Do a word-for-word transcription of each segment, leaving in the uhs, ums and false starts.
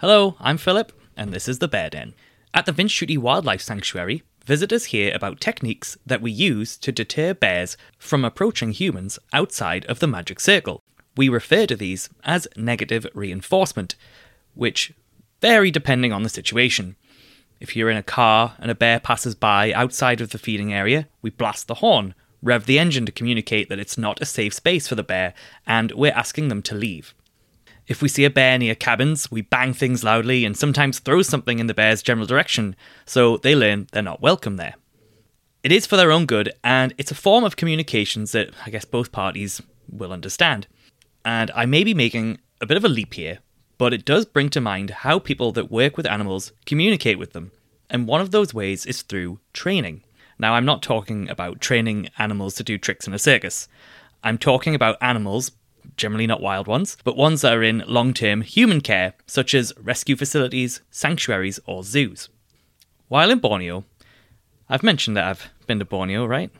Hello, I'm Philip, and this is The Bear Den. At the Vinchuti Wildlife Sanctuary, visitors hear about techniques that we use to deter bears from approaching humans outside of the magic circle. We refer to these as negative reinforcement, which vary depending on the situation. If you're in a car and a bear passes by outside of the feeding area, we blast the horn, rev the engine to communicate that it's not a safe space for the bear, and we're asking them to leave. If we see a bear near cabins, we bang things loudly and sometimes throw something in the bear's general direction, so they learn they're not welcome there. It is for their own good, and it's a form of communications that I guess both parties will understand. And I may be making a bit of a leap here, but it does bring to mind how people that work with animals communicate with them, and one of those ways is through training. Now, I'm not talking about training animals to do tricks in a circus. I'm talking about animals, generally not wild ones, but ones that are in long-term human care, such as rescue facilities, sanctuaries, or zoos. While in Borneo, I've mentioned that I've been to Borneo, right?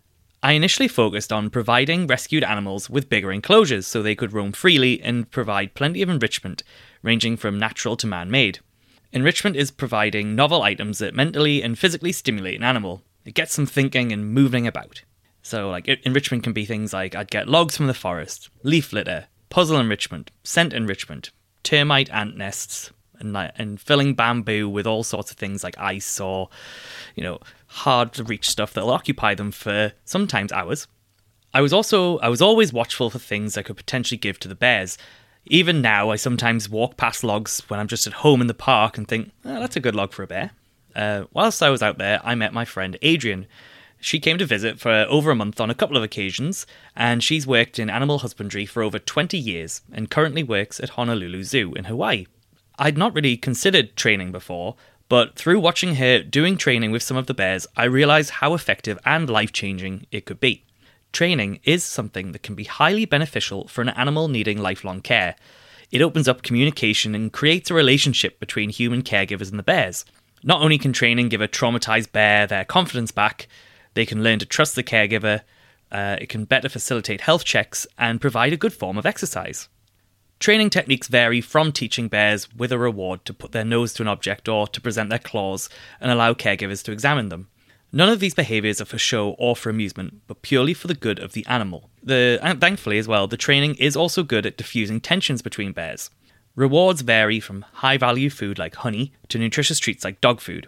I initially focused on providing rescued animals with bigger enclosures so they could roam freely and provide plenty of enrichment, ranging from natural to man-made. Enrichment is providing novel items that mentally and physically stimulate an animal. It gets them thinking and moving about. So, like, enrichment can be things like I'd get logs from the forest, leaf litter, puzzle enrichment, scent enrichment, termite ant nests, and, and filling bamboo with all sorts of things like ice or, you know, hard-to-reach stuff that'll occupy them for sometimes hours. I was also, I was always watchful for things I could potentially give to the bears. Even now, I sometimes walk past logs when I'm just at home in the park and think, oh, that's a good log for a bear. Uh, whilst I was out there, I met my friend Adrian. She came to visit for over a month on a couple of occasions, and she's worked in animal husbandry for over twenty years and currently works at Honolulu Zoo in Hawaii. I'd not really considered training before, but through watching her doing training with some of the bears, I realised how effective and life-changing it could be. Training is something that can be highly beneficial for an animal needing lifelong care. It opens up communication and creates a relationship between human caregivers and the bears. Not only can training give a traumatised bear their confidence back, they can learn to trust the caregiver, uh, it can better facilitate health checks, and provide a good form of exercise. Training techniques vary from teaching bears with a reward to put their nose to an object or to present their claws and allow caregivers to examine them. None of these behaviours are for show or for amusement, but purely for the good of the animal. The, and thankfully as well, the training is also good at diffusing tensions between bears. Rewards vary from high-value food like honey to nutritious treats like dog food.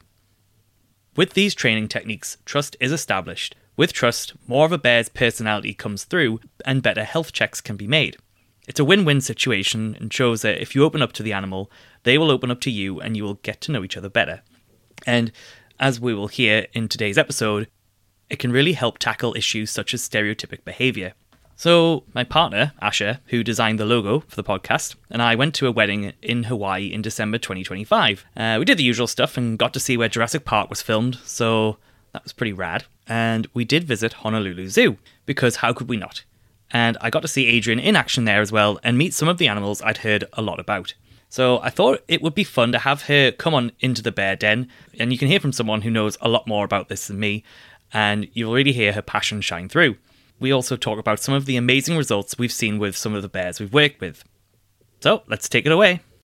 With these training techniques, trust is established. With trust, more of a bear's personality comes through and better health checks can be made. It's a win-win situation and shows that if you open up to the animal, they will open up to you and you will get to know each other better. And as we will hear in today's episode, it can really help tackle issues such as stereotypic behaviour. So, my partner, Asha, who designed the logo for the podcast, and I went to a wedding in Hawaii in December twenty twenty-five. Uh, we did the usual stuff and got to see where Jurassic Park was filmed, so that was pretty rad. And we did visit Honolulu Zoo, because how could we not? And I got to see Adrian in action there as well and meet some of the animals I'd heard a lot about. So I thought it would be fun to have her come on into the Bear Den, and you can hear from someone who knows a lot more about this than me, and you'll really hear her passion shine through. We also talk about some of the amazing results we've seen with some of the bears we've worked with. So, let's take it away.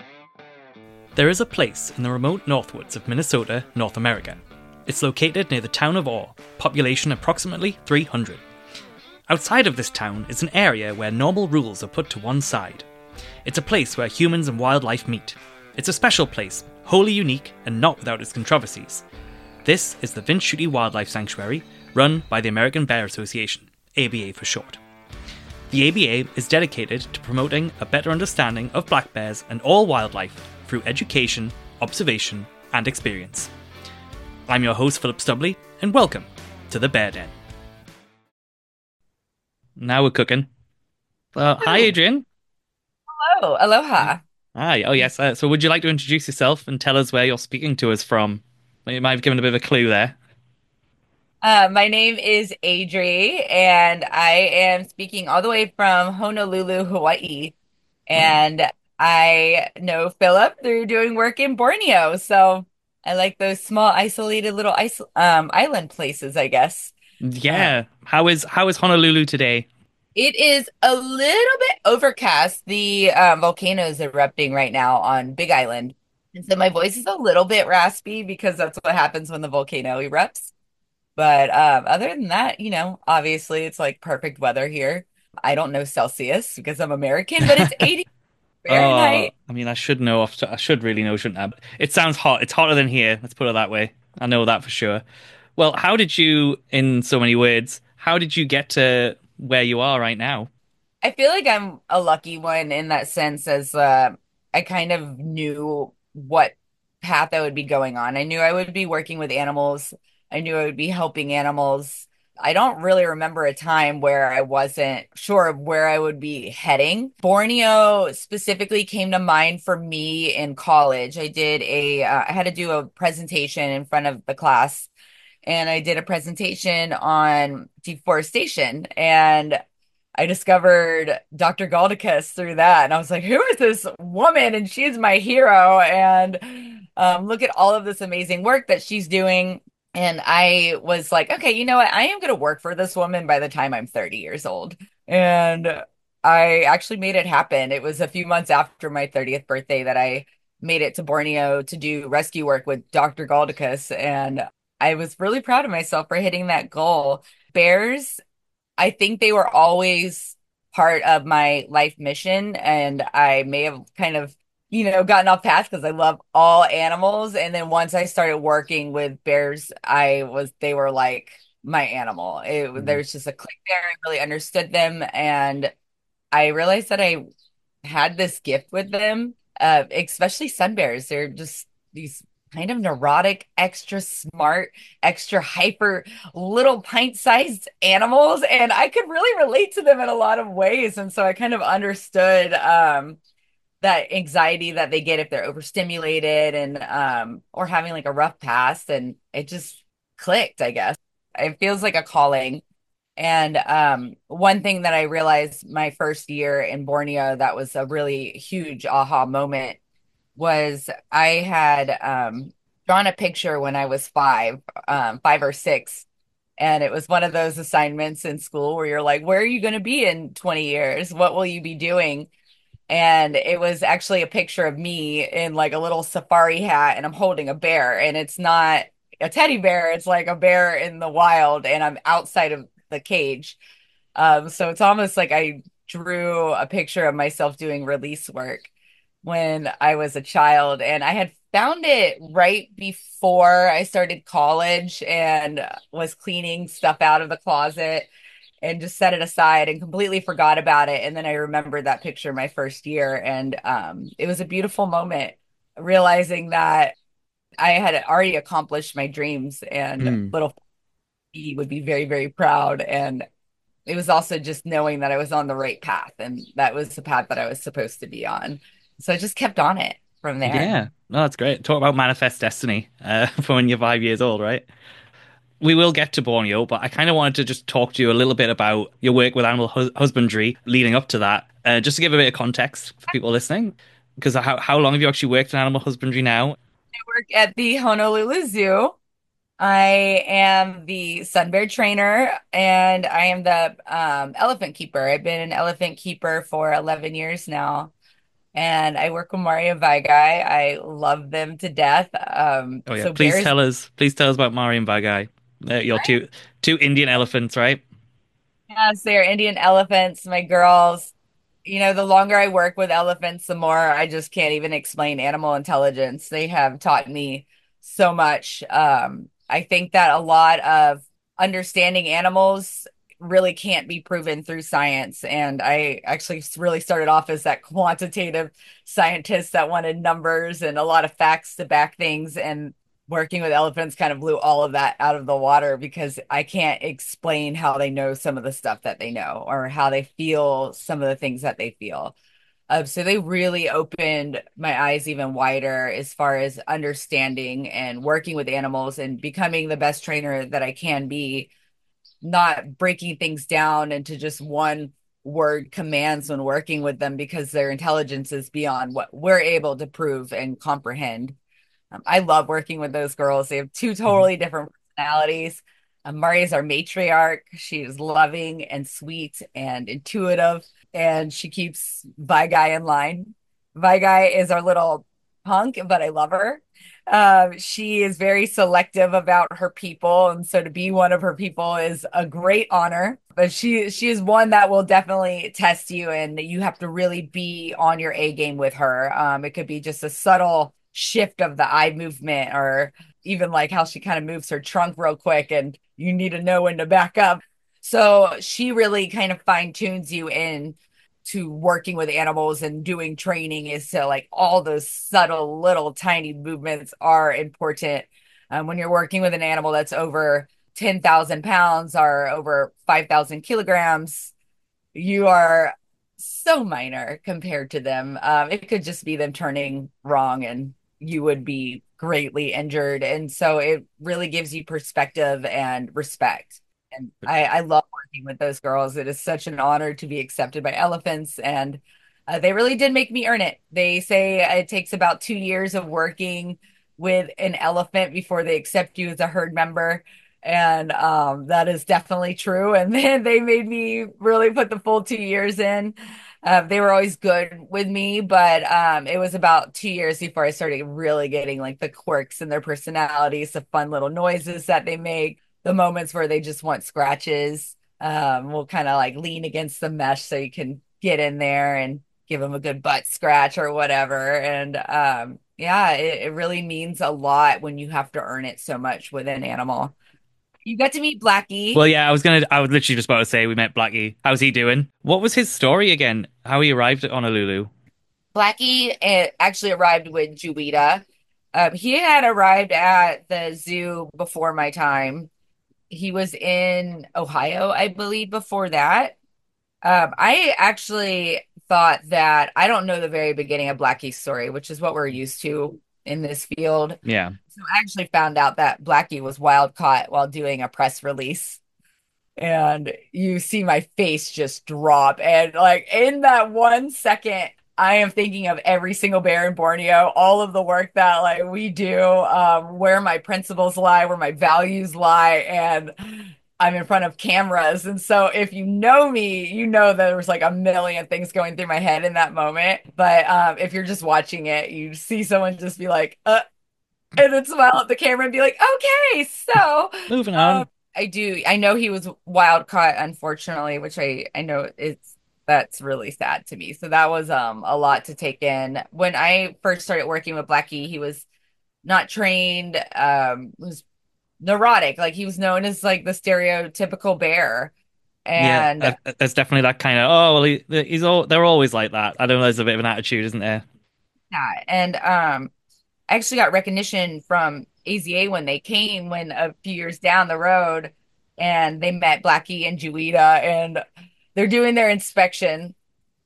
There is a place in the remote northwoods of Minnesota, North America. It's located near the town of Orr, population approximately three hundred. Outside of this town is an area where normal rules are put to one side. It's a place where humans and wildlife meet. It's a special place, wholly unique and not without its controversies. This is the Vinchuti Wildlife Sanctuary, run by the American Bear Association. A B A for short. The A B A is dedicated to promoting a better understanding of black bears and all wildlife through education, observation, and experience. I'm your host, Philip Stubley, and welcome to the Bear Den. Now we're cooking. Uh, hi, Adrian. Hello, aloha. Hi. Oh, yes. Uh, so would you like to introduce yourself and tell us where you're speaking to us from? You might have given a bit of a clue there. Uh, my name is Adri, and I am speaking all the way from Honolulu, Hawaii. Oh, And I know Philip through doing work in Borneo, so I like those small, isolated little isol um, island places, I guess. Uh, yeah. How is how is Honolulu today? It is a little bit overcast. The um, volcano is erupting right now on Big Island. And so my voice is a little bit raspy because that's what happens when the volcano erupts. But um, other than that, you know, obviously it's like perfect weather here. I don't know Celsius because I'm American, but it's eighty Oh, Fahrenheit. I mean, I should know. off- I should really know, shouldn't I? But it sounds hot. It's hotter than here. Let's put it that way. I know that for sure. Well, how did you, in so many words, how did you get to where you are right now? I feel like I'm a lucky one in that sense, as uh, I kind of knew what path I would be going on. I knew I would be working with animals. I knew I would be helping animals. I don't really remember a time where I wasn't sure of where I would be heading. Borneo specifically came to mind for me in college. I did a, uh, I had to do a presentation in front of the class, and I did a presentation on deforestation. And I discovered Doctor Galdicus through that. And I was like, who is this woman? And she's my hero. And um, look at all of this amazing work that she's doing. And I was like, okay, you know what? I am going to work for this woman by the time I'm thirty years old. And I actually made it happen. It was a few months after my thirtieth birthday that I made it to Borneo to do rescue work with Doctor Galdicus. And I was really proud of myself for hitting that goal. Bears, I think they were always part of my life mission, and I may have kind of, you know, gotten off path because I love all animals. And then once I started working with bears, I was, they were like my animal. It, there Mm. was just a click there. I really understood them. And I realized that I had this gift with them, uh, especially sun bears. They're just these kind of neurotic, extra smart, extra hyper, little pint-sized animals, and I could really relate to them in a lot of ways. And so I kind of understood um, that anxiety that they get if they're overstimulated and um, or having like a rough past, and it just clicked, I guess. It feels like a calling. And um, one thing that I realized my first year in Borneo that was a really huge aha moment was I had um, drawn a picture when I was five, um, five or six. And it was one of those assignments in school where you're like, where are you going to be in twenty years? What will you be doing? And it was actually a picture of me in like a little safari hat, and I'm holding a bear. And it's not a teddy bear, it's like a bear in the wild, and I'm outside of the cage. Um, so it's almost like I drew a picture of myself doing release work when I was a child. And I had found it right before I started college and was cleaning stuff out of the closet and just set it aside and completely forgot about it. And then I remembered that picture my first year. And um, it was a beautiful moment realizing that I had already accomplished my dreams, and Mm. little he would be very, very proud. And it was also just knowing that I was on the right path, and that was the path that I was supposed to be on. So I just kept on it from there. Yeah, no, that's great. Talk about manifest destiny uh, for when you're five years old, right? We will get to Borneo, but I kind of wanted to just talk to you a little bit about your work with animal hus husbandry leading up to that, uh, just to give a bit of context for people listening. Because how how long have you actually worked in animal husbandry now? I work at the Honolulu Zoo. I am the sun bear trainer, and I am the um, elephant keeper. I've been an elephant keeper for eleven years now, and I work with Mario Vaigai. I love them to death. Um, Oh yeah, so please bears, tell us, please tell us about Mari and Bagai. Uh, your two two Indian elephants, right? yes, they're Indian elephants, my girls. You know, the longer I work with elephants, the more I just can't even explain animal intelligence. They have taught me so much. Um, I think that a lot of understanding animals really can't be proven through science. And I actually really started off as that quantitative scientist that wanted numbers and a lot of facts to back things. And working with elephants kind of blew all of that out of the water because I can't explain how they know some of the stuff that they know or how they feel some of the things that they feel. Um, so they really opened my eyes even wider as far as understanding and working with animals and becoming the best trainer that I can be, not breaking things down into just one word commands when working with them because their intelligence is beyond what we're able to prove and comprehend. Um, I love working with those girls. They have two Mhm. totally different personalities. Uh, Mari is our matriarch. She is loving and sweet and intuitive, and she keeps Vigai in line. Vigai is our little punk, but I love her. Um, she is very selective about her people, and so to be one of her people is a great honor. But she she is one that will definitely test you, and you have to really be on your A game with her. Um, it could be just a subtle shift of the eye movement, or even like how she kind of moves her trunk real quick, and you need to know when to back up. So she really kind of fine tunes you in to working with animals and doing training is to like all those subtle little tiny movements are important. Um, when you're working with an animal that's over ten thousand pounds or over five thousand kilograms, you are so minor compared to them. Um, it could just be them turning wrong and you would be greatly injured. And so it really gives you perspective and respect. And I, I love working with those girls. It is such an honor to be accepted by elephants. And uh, they really did make me earn it. They say it takes about two years of working with an elephant before they accept you as a herd member. And um, that is definitely true. And then they made me really put the full two years in. Uh, they were always good with me, but um, it was about two years before I started really getting like the quirks in their personalities, the fun little noises that they make, the moments where they just want scratches. Um, we'll kind of like lean against the mesh so you can get in there and give them a good butt scratch or whatever. And um, yeah, it, it really means a lot when you have to earn it so much with an animal. You got to meet Blackie. Well, yeah, I was gonna. I was literally just about to say we met Blackie. How's he doing? What was his story again? How he arrived at Honolulu? Blackie uh, actually arrived with Juita. Um, he had arrived at the zoo before my time. He was in Ohio, I believe, before that. Um, I actually thought that I don't know the very beginning of Blackie's story, which is what we're used to in this field. Yeah, So I actually found out that Blackie was wild caught while doing a press release. And you see my face just drop. And like in that one second, I am thinking of every single bear in Borneo, all of the work that like we do, um, where my principles lie, where my values lie, and I'm in front of cameras. And so if you know me, you know that there was like a million things going through my head in that moment. But um, if you're just watching it, you see someone just be like, uh, and then smile at the camera and be like, okay, so moving um, on. I do. I know he was wild caught, unfortunately, which I I know it's that's really sad to me. So that was um a lot to take in. When I first started working with Blackie, he was not trained, um, was neurotic. Like he was known as like the stereotypical bear. Yeah, And uh, uh, there's definitely that kind of. Oh well, he, he's all. They're always like that. I don't know. There's a bit of an attitude, isn't there? yeah, and um I actually got recognition from A Z A when they came when a few years down the road and they met Blackie and Juita and they're doing their inspection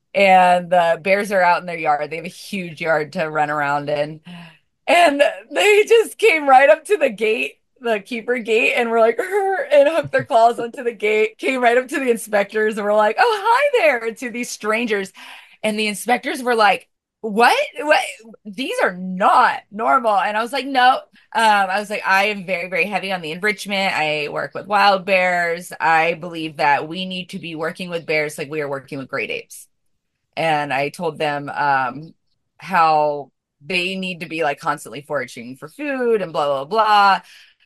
and the bears are out in their yard. They have a huge yard to run around in. And they just came right up to the gate, the keeper gate, and were like, "Arr," and hooked their claws onto the gate, came right up to the inspectors and were like, "Oh, hi there," and to these strangers. And the inspectors were like, what? What? These are not normal. And I was like, no. Um, I was like, I am very, very heavy on the enrichment. I work with wild bears. I believe that we need to be working with bears like we are working with great apes. And I told them um, how they need to be like constantly foraging for food and blah, blah, blah.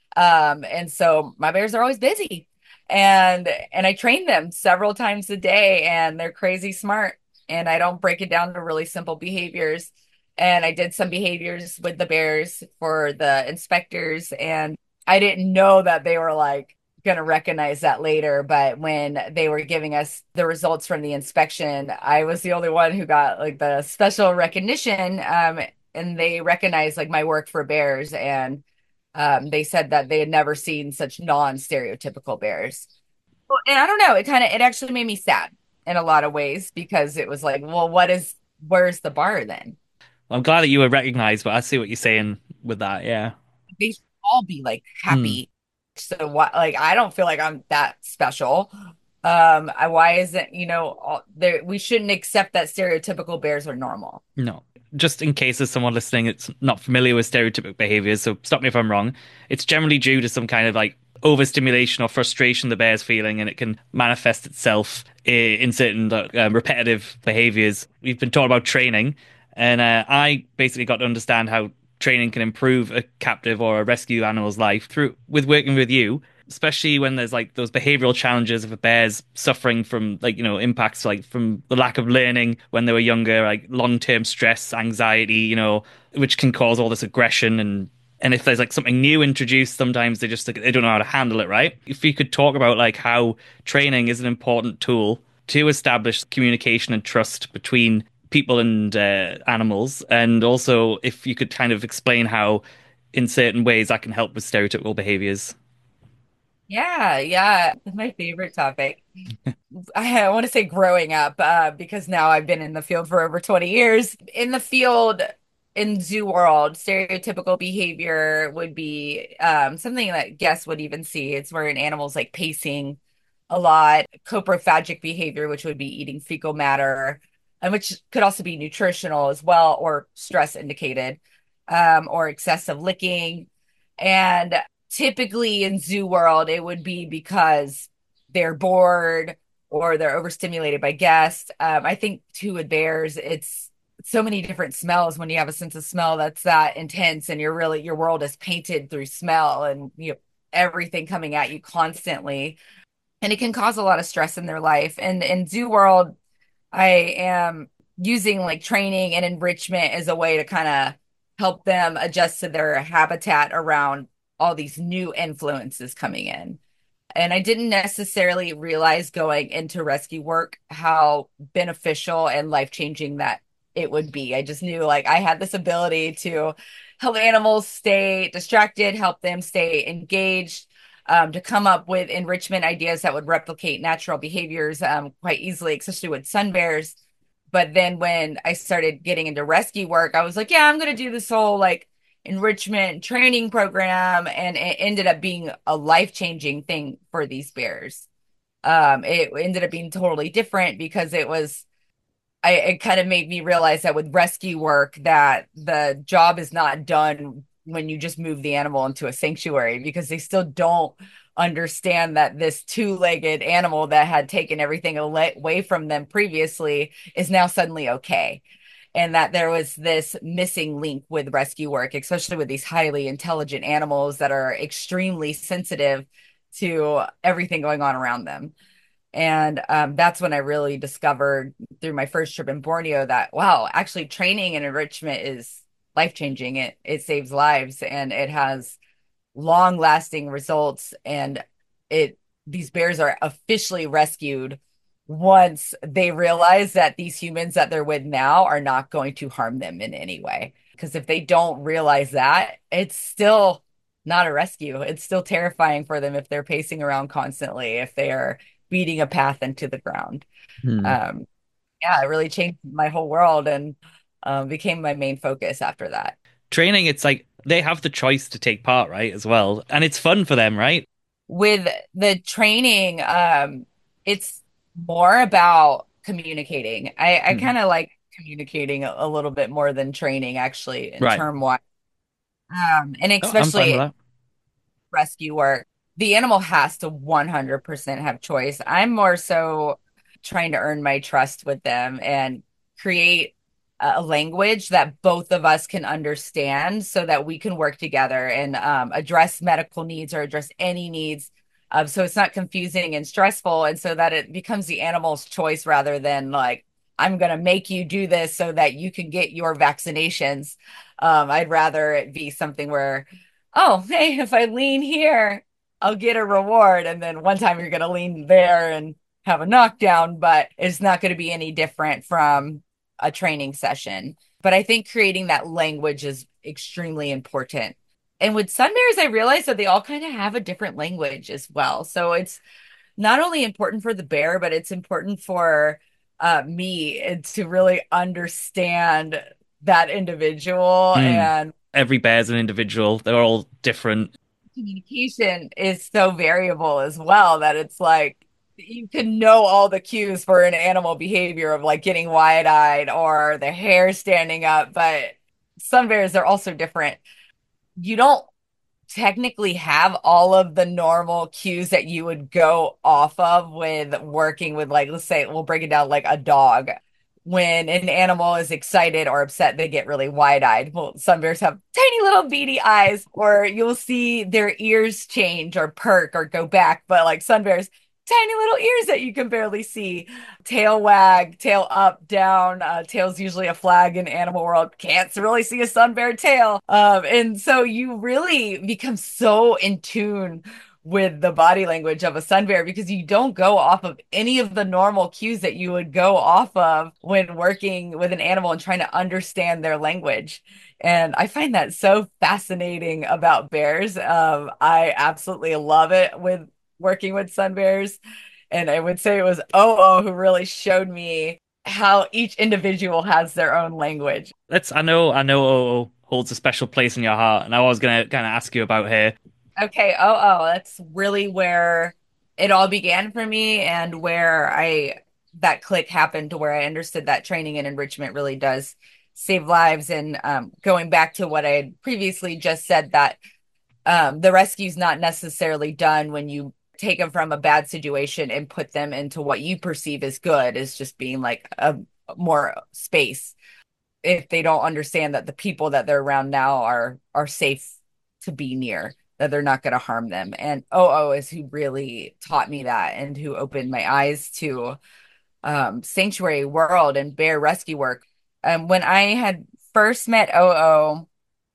Um, and so my bears are always busy. And and I train them several times a day and they're crazy smart. And I don't break it down to really simple behaviors. And I did some behaviors with the bears for the inspectors and I didn't know that they were like going to recognize that later, but when they were giving us the results from the inspection, I was the only one who got like the special recognition um and they recognized like my work for bears and um, they said that they had never seen such non-stereotypical bears. Well, and I don't know, it kind of it actually made me sad in a lot of ways because it was like, well, what is where's the bar then? I'm glad that you were recognized, but I see what you're saying with that. Yeah. They should all be like Hmm. happy. So what? Like I don't feel like I'm that special. Um, I, why isn't you know all, there? We shouldn't accept that stereotypical bears are normal. No. Just in case there's someone listening that's not familiar with stereotypic behaviors, so stop me if I'm wrong. It's generally due to some kind of like overstimulation or frustration the bear's feeling, and it can manifest itself in certain um, repetitive behaviors. We've been taught about training, and uh, I basically got to understand how training can improve a captive or a rescue animal's life through with working with you, especially when there's like those behavioral challenges if a bear's suffering from like, you know, impacts like from the lack of learning when they were younger, like long-term stress, anxiety, you know, which can cause all this aggression. and and if there's like something new introduced, sometimes they just like, they don't know how to handle it, right? If you could talk about like how training is an important tool to establish communication and trust between people and uh, animals, and also if you could kind of explain how, in certain ways, that can help with stereotypical behaviors. Yeah, yeah. My favorite topic. I want to say growing up, uh, because now I've been in the field for over twenty years. In the field, in zoo world, stereotypical behavior would be um, something that guests would even see. It's where an animal's like pacing a lot, coprophagic behavior, which would be eating fecal matter, and which could also be nutritional as well, or stress indicated, um, or excessive licking. And typically in zoo world, it would be because they're bored or they're overstimulated by guests. Um, I think too with bears, it's so many different smells when you have a sense of smell that's that intense and you're really your world is painted through smell and you know everything coming at you constantly. And it can cause a lot of stress in their life. And in zoo world, I am using like training and enrichment as a way to kind of help them adjust to their habitat around all these new influences coming in. And I didn't necessarily realize going into rescue work how beneficial and life changing that it would be. I just knew like I had this ability to help animals stay distracted, help them stay engaged, um, to come up with enrichment ideas that would replicate natural behaviors um, quite easily, especially with sun bears. But then when I started getting into rescue work, I was like, yeah, I'm going to do this whole like enrichment training program, and it ended up being a life-changing thing for these bears. Um, it ended up being totally different because it was I it kind of made me realize that with rescue work that the job is not done when you just move the animal into a sanctuary, because they still don't understand that this two-legged animal that had taken everything away from them previously is now suddenly okay, and that there was this missing link with rescue work, especially with these highly intelligent animals that are extremely sensitive to everything going on around them. And um, that's when I really discovered through my first trip in Borneo that, wow, actually training and enrichment is life changing. It, it saves lives and it has long lasting results. And it, these bears are officially rescued once they realize that these humans that they're with now are not going to harm them in any way. Because if they don't realize that, it's still not a rescue. It's still terrifying for them if they're pacing around constantly, if they are beating a path into the ground. Hmm. Um, yeah, it really changed my whole world and um, became my main focus after that. Training, it's like they have the choice to take part, right, as well. And it's fun for them, right? With the training, um, it's more about communicating. I, I Hmm. kind of like communicating a, a little bit more than training, actually, in Right. term wise. Um, and Oh, I'm fine with especially that. rescue work, the animal has to one hundred percent have choice. I'm more so trying to earn my trust with them and create a language that both of us can understand so that we can work together and um, address medical needs or address any needs. Um, so it's not confusing and stressful, and so that it becomes the animal's choice rather than like, I'm going to make you do this so that you can get your vaccinations. Um, I'd rather it be something where, oh, hey, if I lean here, I'll get a reward. And then one time you're going to lean there and have a knockdown, but it's not going to be any different from a training session. But I think creating that language is extremely important. And with sun bears, I realized that they all kind of have a different language as well. So it's not only important for the bear, but it's important for uh, me to really understand that individual. Hmm. And Every bear's an individual. They're all different. communication is so variable as well that it's like you can know all the cues for an animal behavior of like getting wide-eyed or the hair standing up, but sun bears are also different. You don't technically have all of the normal cues that you would go off of with working with, like, let's say we'll break it down like a dog. When an animal is excited or upset, they get really wide-eyed. Well, some bears have tiny little beady eyes, or you'll see their ears change or perk or go back. But like sun bears, tiny little ears that you can barely see. Tail wag, tail up, down. Uh, tail's usually a flag in animal world. Can't really see a sun bear tail. Um, and so you really become so in tune with the body language of a sun bear because you don't go off of any of the normal cues that you would go off of when working with an animal and trying to understand their language. And I find that so fascinating about bears. Um, I absolutely love it with working with sun bears. And I would say it was O O who really showed me how each individual has their own language. Let's. I know. I know. O O holds a special place in your heart, and I was gonna kind of ask you about her. Okay, O O, that's really where it all began for me and where I that click happened to where I understood that training and enrichment really does save lives. And um, going back to what I had previously just said, that um, the rescue's not necessarily done when you take them from a bad situation and put them into what you perceive as good, as just being like a more space. If they don't understand that the people that they're around now are are safe to be near, that they're not going to harm them. And O O is who really taught me that and who opened my eyes to um, sanctuary world and bear rescue work. Um, when I had first met O O,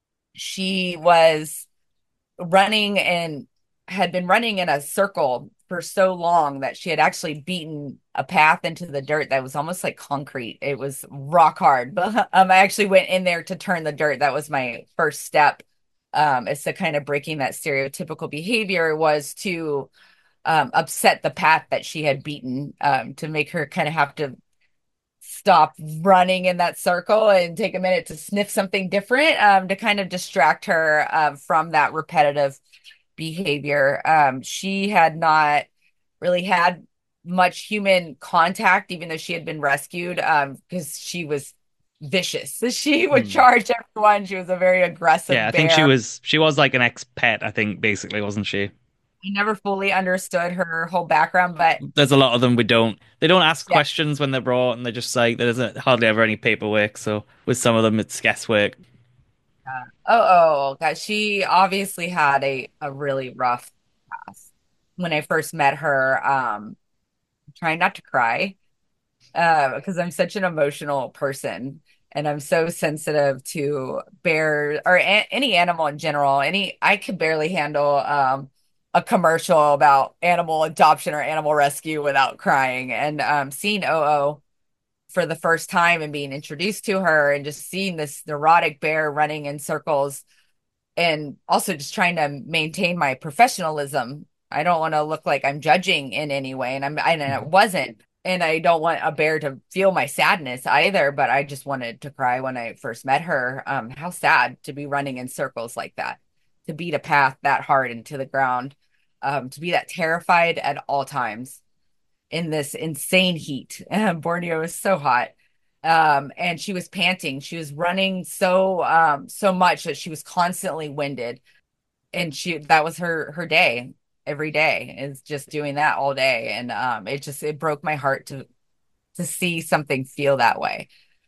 she was running and had been running in a circle for so long that she had actually beaten a path into the dirt that was almost like concrete. It was rock hard. But um, I actually went in there to turn the dirt. That was my first step. Um, as to kind of breaking that stereotypical behavior was to um, upset the path that she had beaten, um, to make her kind of have to stop running in that circle and take a minute to sniff something different, um, to kind of distract her uh, from that repetitive behavior. Um, she had not really had much human contact, even though she had been rescued, um, because she was vicious. So she would Hmm. charge everyone. She was a very Yeah, aggressive I think she bear. was. She was like an ex-pet. I think basically, wasn't she? I never fully understood her whole background, but There's a lot of them we don't. They don't ask yeah. questions when they're brought, and they're just like there isn't hardly ever any paperwork. So with some of them, it's guesswork. Uh, oh, oh, God. She obviously had a, a really rough past. When I first met her, um, trying not to cry, uh, because I'm such an emotional person and I'm so sensitive to bears or a any animal in general. Any, I could barely handle um, a commercial about animal adoption or animal rescue without crying. And um, seeing O O for the first time and being introduced to her and just seeing this neurotic bear running in circles and also just trying to maintain my professionalism. I don't want to look like I'm judging in any way, and I'm and it wasn't. And I don't want a bear to feel my sadness either, but I just wanted to cry when I first met her. Um, how sad to be running in circles like that, to beat a path that hard into the ground, um, to be that terrified at all times in this insane heat. Borneo is so hot. Um, and she was panting. She was running so um so much that she was constantly winded. And she that was her her day every day is just doing that all day. And um it just it broke my heart to to see something feel that way.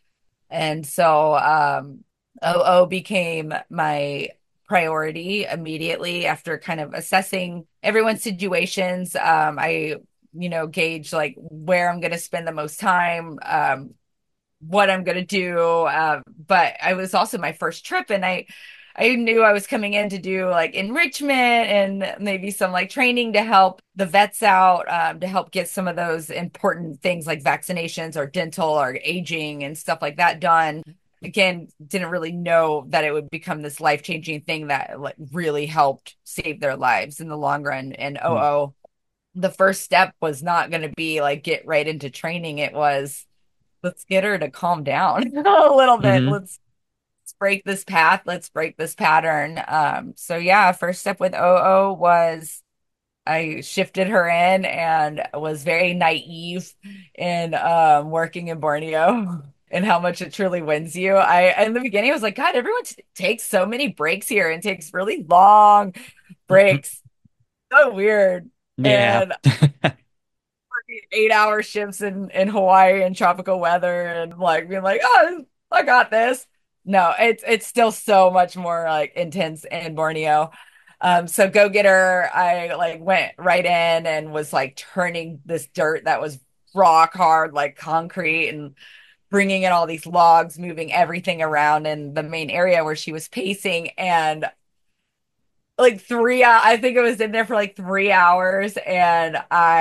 And so um O O became my priority immediately after kind of assessing everyone's situations. Um, I, you know, gauge like where I'm going to spend the most time, um, what I'm going to do. Uh, but I was also my first trip and I, I knew I was coming in to do like enrichment and maybe some like training to help the vets out, um, to help get some of those important things like vaccinations or dental or aging and stuff like that done. Again, didn't really know that it would become this life-changing thing that like really helped save their lives in the long run. And oh, Hmm. oh, the first step was not going to be like get right into training. It was let's get her to calm down a little bit. Hmm. Let's let's break this path. Let's break this pattern. Um, so yeah, first step with O O was I shifted her in and was very naive in um, working in Borneo. and how much it truly wins you. I in the beginning I was like, God, everyone t takes so many breaks here and takes really long breaks. So weird. Yeah. And eight hour shifts in in Hawaii and tropical weather and like being like, oh, I got this. No, it's it's still so much more like intense in Borneo. Um, so Go Getter, I like went right in and was like turning this dirt that was rock hard, like concrete, and bringing in all these logs, moving everything around in the main area where she was pacing. And like three, I think it was in there for like three hours, and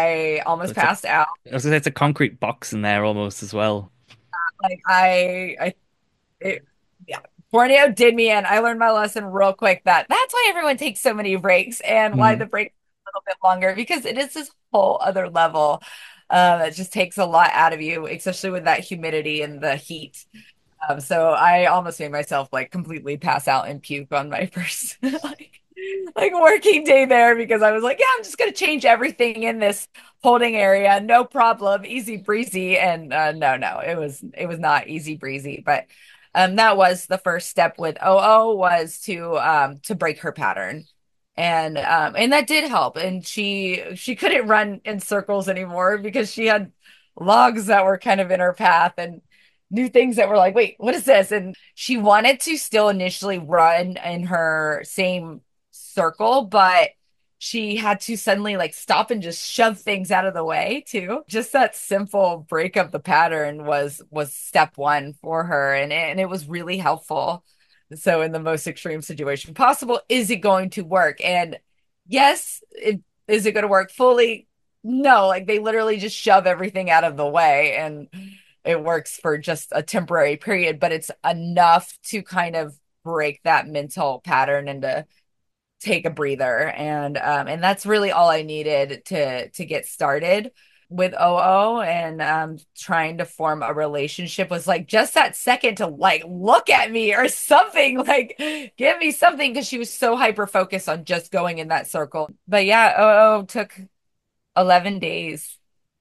I So almost it's a, passed out. I was gonna say it's a concrete box in there almost as well. Like I, I, it, yeah, Borneo did me in. I learned my lesson real quick that that's why everyone takes so many breaks and why Mm. the break is a little bit longer because it is this whole other level. Uh, that just takes a lot out of you, especially with that humidity and the heat. Um, so I almost made myself like completely pass out and puke on my first like like working day there because I was like, yeah, I'm just gonna change everything in this holding area, no problem, easy breezy. And uh, no, no, it was it was not easy breezy, but um, that was the first step with O O was to um to break her pattern. And um and that did help. And she she couldn't run in circles anymore because she had logs that were kind of in her path and new things that were like, wait, what is this? And she wanted to still initially run in her same circle, but she had to suddenly like stop and just shove things out of the way too. Just that simple break of the pattern was was step one for her, and and it was really helpful. So in the most extreme situation possible, is it going to work? And yes, it, is it going to work fully? No, like they literally just shove everything out of the way and it works for just a temporary period, but it's enough to kind of break that mental pattern and to take a breather. And um, and that's really all I needed to to get started with O O and um, trying to form a relationship was like just that second to like look at me or something, like give me something because she was so hyper focused on just going in that circle. But yeah, O O took eleven days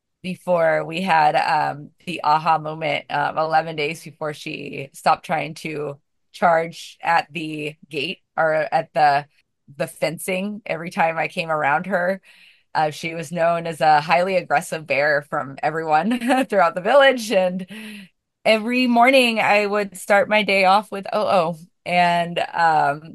before we had um, the aha moment, um, eleven days before she stopped trying to charge at the gate or at the the fencing every time I came around her. Uh, she was known as a highly aggressive bear from everyone throughout the village. And every morning I would start my day off with O O. And um,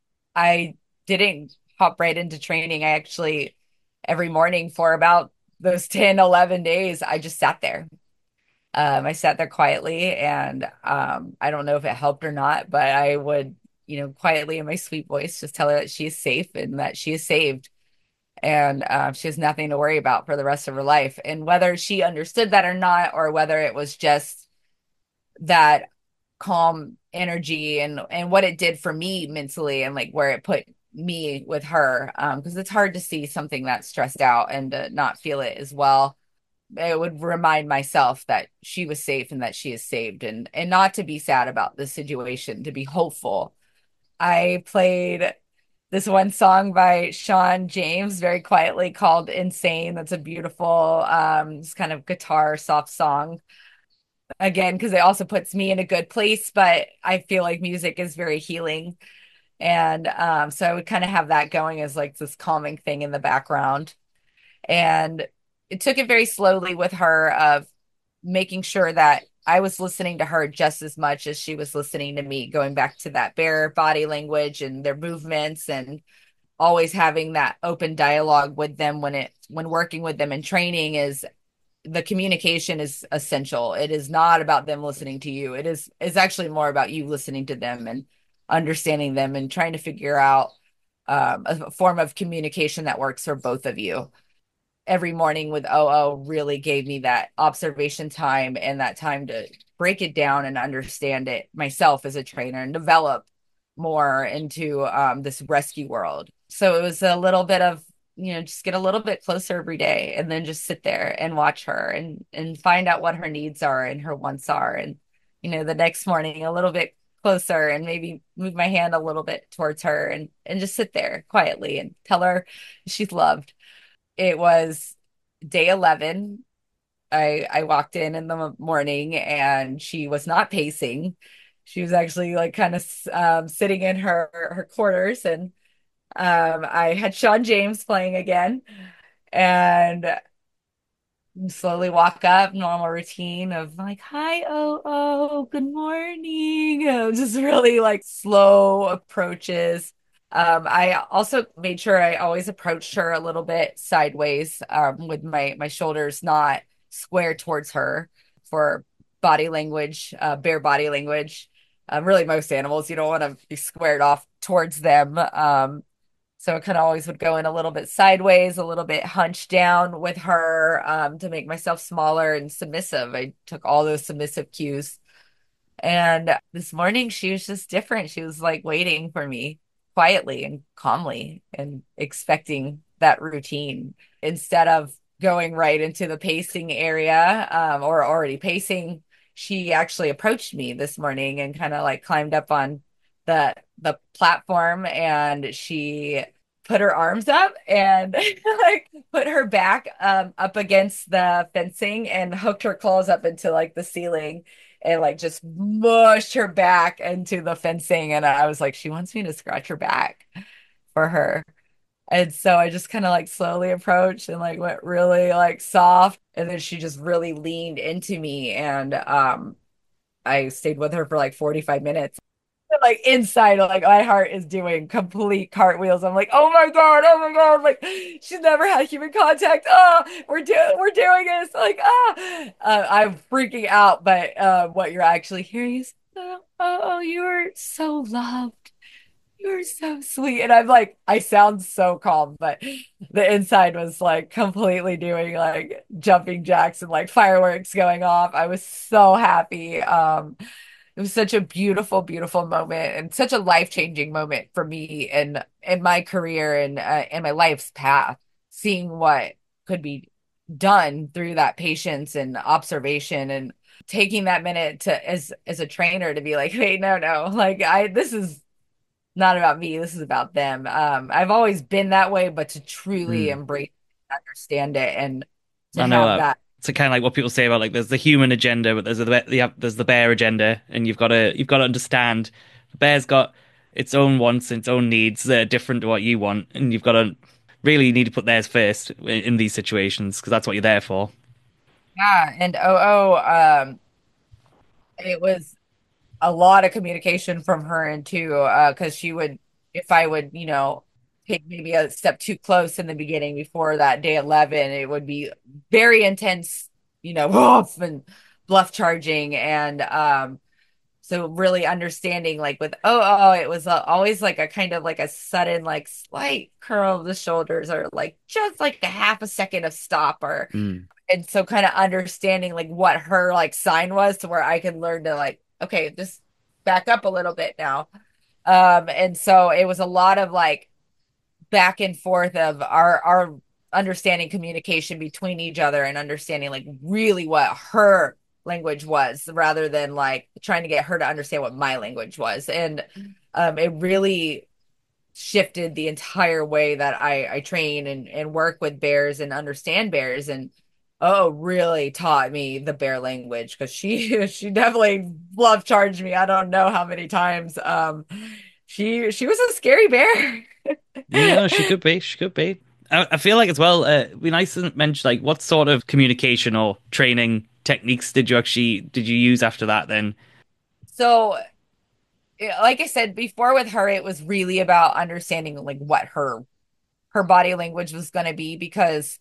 I didn't hop right into training. I actually, every morning for about those ten, eleven days, I just sat there. Um, I sat there quietly and um, I don't know if it helped or not, but I would, you know, quietly in my sweet voice, just tell her that she is safe and that she is saved and uh, she has nothing to worry about for the rest of her life. And whether she understood that or not, or whether it was just that calm energy and and what it did for me mentally and like where it put me with her um because it's hard to see something that's stressed out and to not feel it as well. It would remind myself that she was safe and that she is saved and and not to be sad about the situation, to be hopeful. I played this one song by Sean James very quietly called Insane. That's a beautiful um just kind of guitar soft song again because it also puts me in a good place, but I feel like music is very healing. And um so I would kind of have that going as like this calming thing in the background. And it took it very slowly with her of making sure that I was listening to her just as much as she was listening to me, going back to that bare body language and their movements and always having that open dialogue with them when it when working with them in training is the communication is essential. It is not about them listening to you. It is is actually more about you listening to them and understanding them and trying to figure out um, a form of communication that works for both of you. Every morning with O O really gave me that observation time and that time to break it down and understand it myself as a trainer and develop more into um, this rescue world. So it was a little bit of, you know, just get a little bit closer every day and then just sit there and watch her and and find out what her needs are and her wants are. And, you know, the next morning a little bit closer and maybe move my hand a little bit towards her and and just sit there quietly and tell her she's loved. It was day eleven I I walked in in the morning and she was not pacing. She was actually like kind of um, sitting in her her quarters, and um, I had Sean James playing again, and slowly walk up, normal routine of like, hi, oh, oh, good morning. You know, just really like slow approaches. Um, I also made sure I always approached her a little bit sideways, um, with my my shoulders not square towards her for body language, uh, bare body language. Um, really, most animals, you don't want to be squared off towards them. Um, so it kind of always would go in a little bit sideways, a little bit hunched down with her, um, to make myself smaller and submissive. I took all those submissive cues. And this morning she was just different. She was like waiting for me quietly and calmly and expecting that routine instead of going right into the pacing area, um, or already pacing. She actually approached me this morning and kind of like climbed up on the the platform, and she put her arms up and like put her back um, up against the fencing and hooked her claws up into like the ceiling and like just mushed her back into the fencing. And I was like, she wants me to scratch her back for her. And so I just kind of like slowly approached and like went really like soft. And then she just really leaned into me. And um I stayed with her for like forty-five minutes. Like inside, like my heart is doing complete cartwheels. I'm like, oh my God, oh my God. Like she's never had human contact. Oh, we're doing we're doing this. Like, ah, uh, I'm freaking out. But uh, what you're actually hearing is, oh, oh, oh, you are so loved. You're so sweet. And I'm like, I sound so calm, but the inside was like completely doing like jumping jacks and like fireworks going off. I was so happy. Um, it was such a beautiful, beautiful moment and such a life-changing moment for me and in my career and uh, and my life's path, seeing what could be done through that patience and observation and taking that minute to as as a trainer to be like, wait, no, no, like I this is not about me, this is about them. Um, I've always been that way, but to truly Hmm. embrace, understand it, and to I know have that. that. It's kind of like what people say about like there's the human agenda, but there's the, the there's the bear agenda, and you've got to you've got to understand the bear's got its own wants and its own needs that are different to what you want, and you've got to really need to put theirs first in, in these situations because that's what you're there for. Yeah, and oh, oh, um, it was a lot of communication from her and too, uh, because she would, if I would, you know, take maybe a step too close in the beginning before that day eleven, it would be very intense, you know, woof, and bluff charging. And um, so really understanding like with oh, oh, it was uh, always like a kind of like a sudden, like slight curl of the shoulders or like just like a half a second of stop or Mm. and so kind of understanding like what her like sign was to where I could learn to like, okay, just back up a little bit now. Um, and so it was a lot of like back and forth of our our understanding communication between each other and understanding like really what her language was rather than like trying to get her to understand what my language was. And um, it really shifted the entire way that I, I train and, and work with bears and understand bears. And oh, really taught me the bear language because she she definitely love charged me. I don't know how many times. Um, she she was a scary bear. Yeah, she could be. She could be. I, I feel like as well. Uh, it'd be nice to mention like what sort of communication or training techniques did you actually did you use after that? Then. So, like I said before, with her, it was really about understanding like what her her body language was going to be because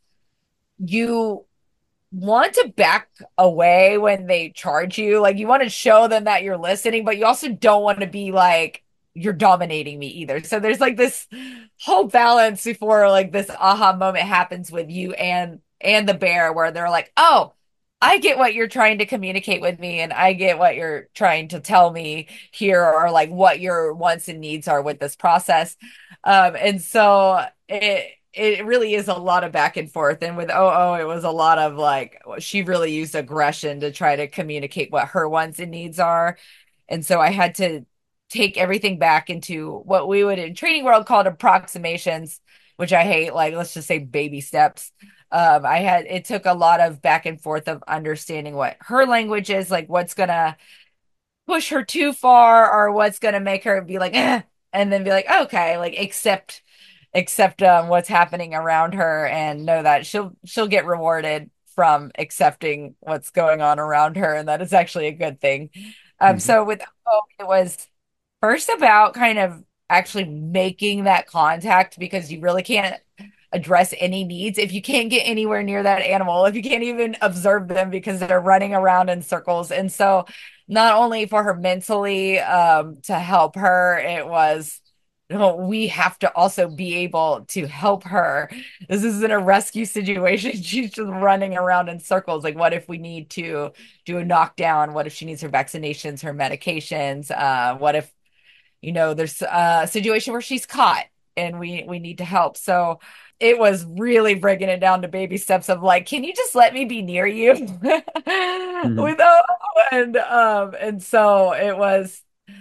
you want to back away when they charge you. Like you want to show them that you're listening, but you also don't want to be like you're dominating me either. So there's like this whole balance before like this aha moment happens with you and and the bear where they're like, "Oh, I get what you're trying to communicate with me and I get what you're trying to tell me here or like what your wants and needs are with this process." Um and so it it really is a lot of back and forth. And with oh oh, it was a lot of like she really used aggression to try to communicate what her wants and needs are. And so I had to take everything back into what we would in training world called approximations, which I hate. Like let's just say baby steps. Um, I had it took a lot of back and forth of understanding what her language is, like what's gonna push her too far or what's gonna make her be like, eh, and then be like, okay, like accept accept um, what's happening around her and know that she'll she'll get rewarded from accepting what's going on around her and that is actually a good thing. Um, Hmm. so with Hope, it was first about kind of actually making that contact because you really can't address any needs if you can't get anywhere near that animal, if you can't even observe them because they're running around in circles. And so, not only for her mentally, um, to help her, it was no, we have to also be able to help her. This isn't a rescue situation. She's just running around in circles. Like, what if we need to do a knockdown? What if she needs her vaccinations, her medications? Uh, what if, you know, there's a situation where she's caught and we we need to help. So it was really breaking it down to baby steps of like, can you just let me be near you Hmm. without and um and so it was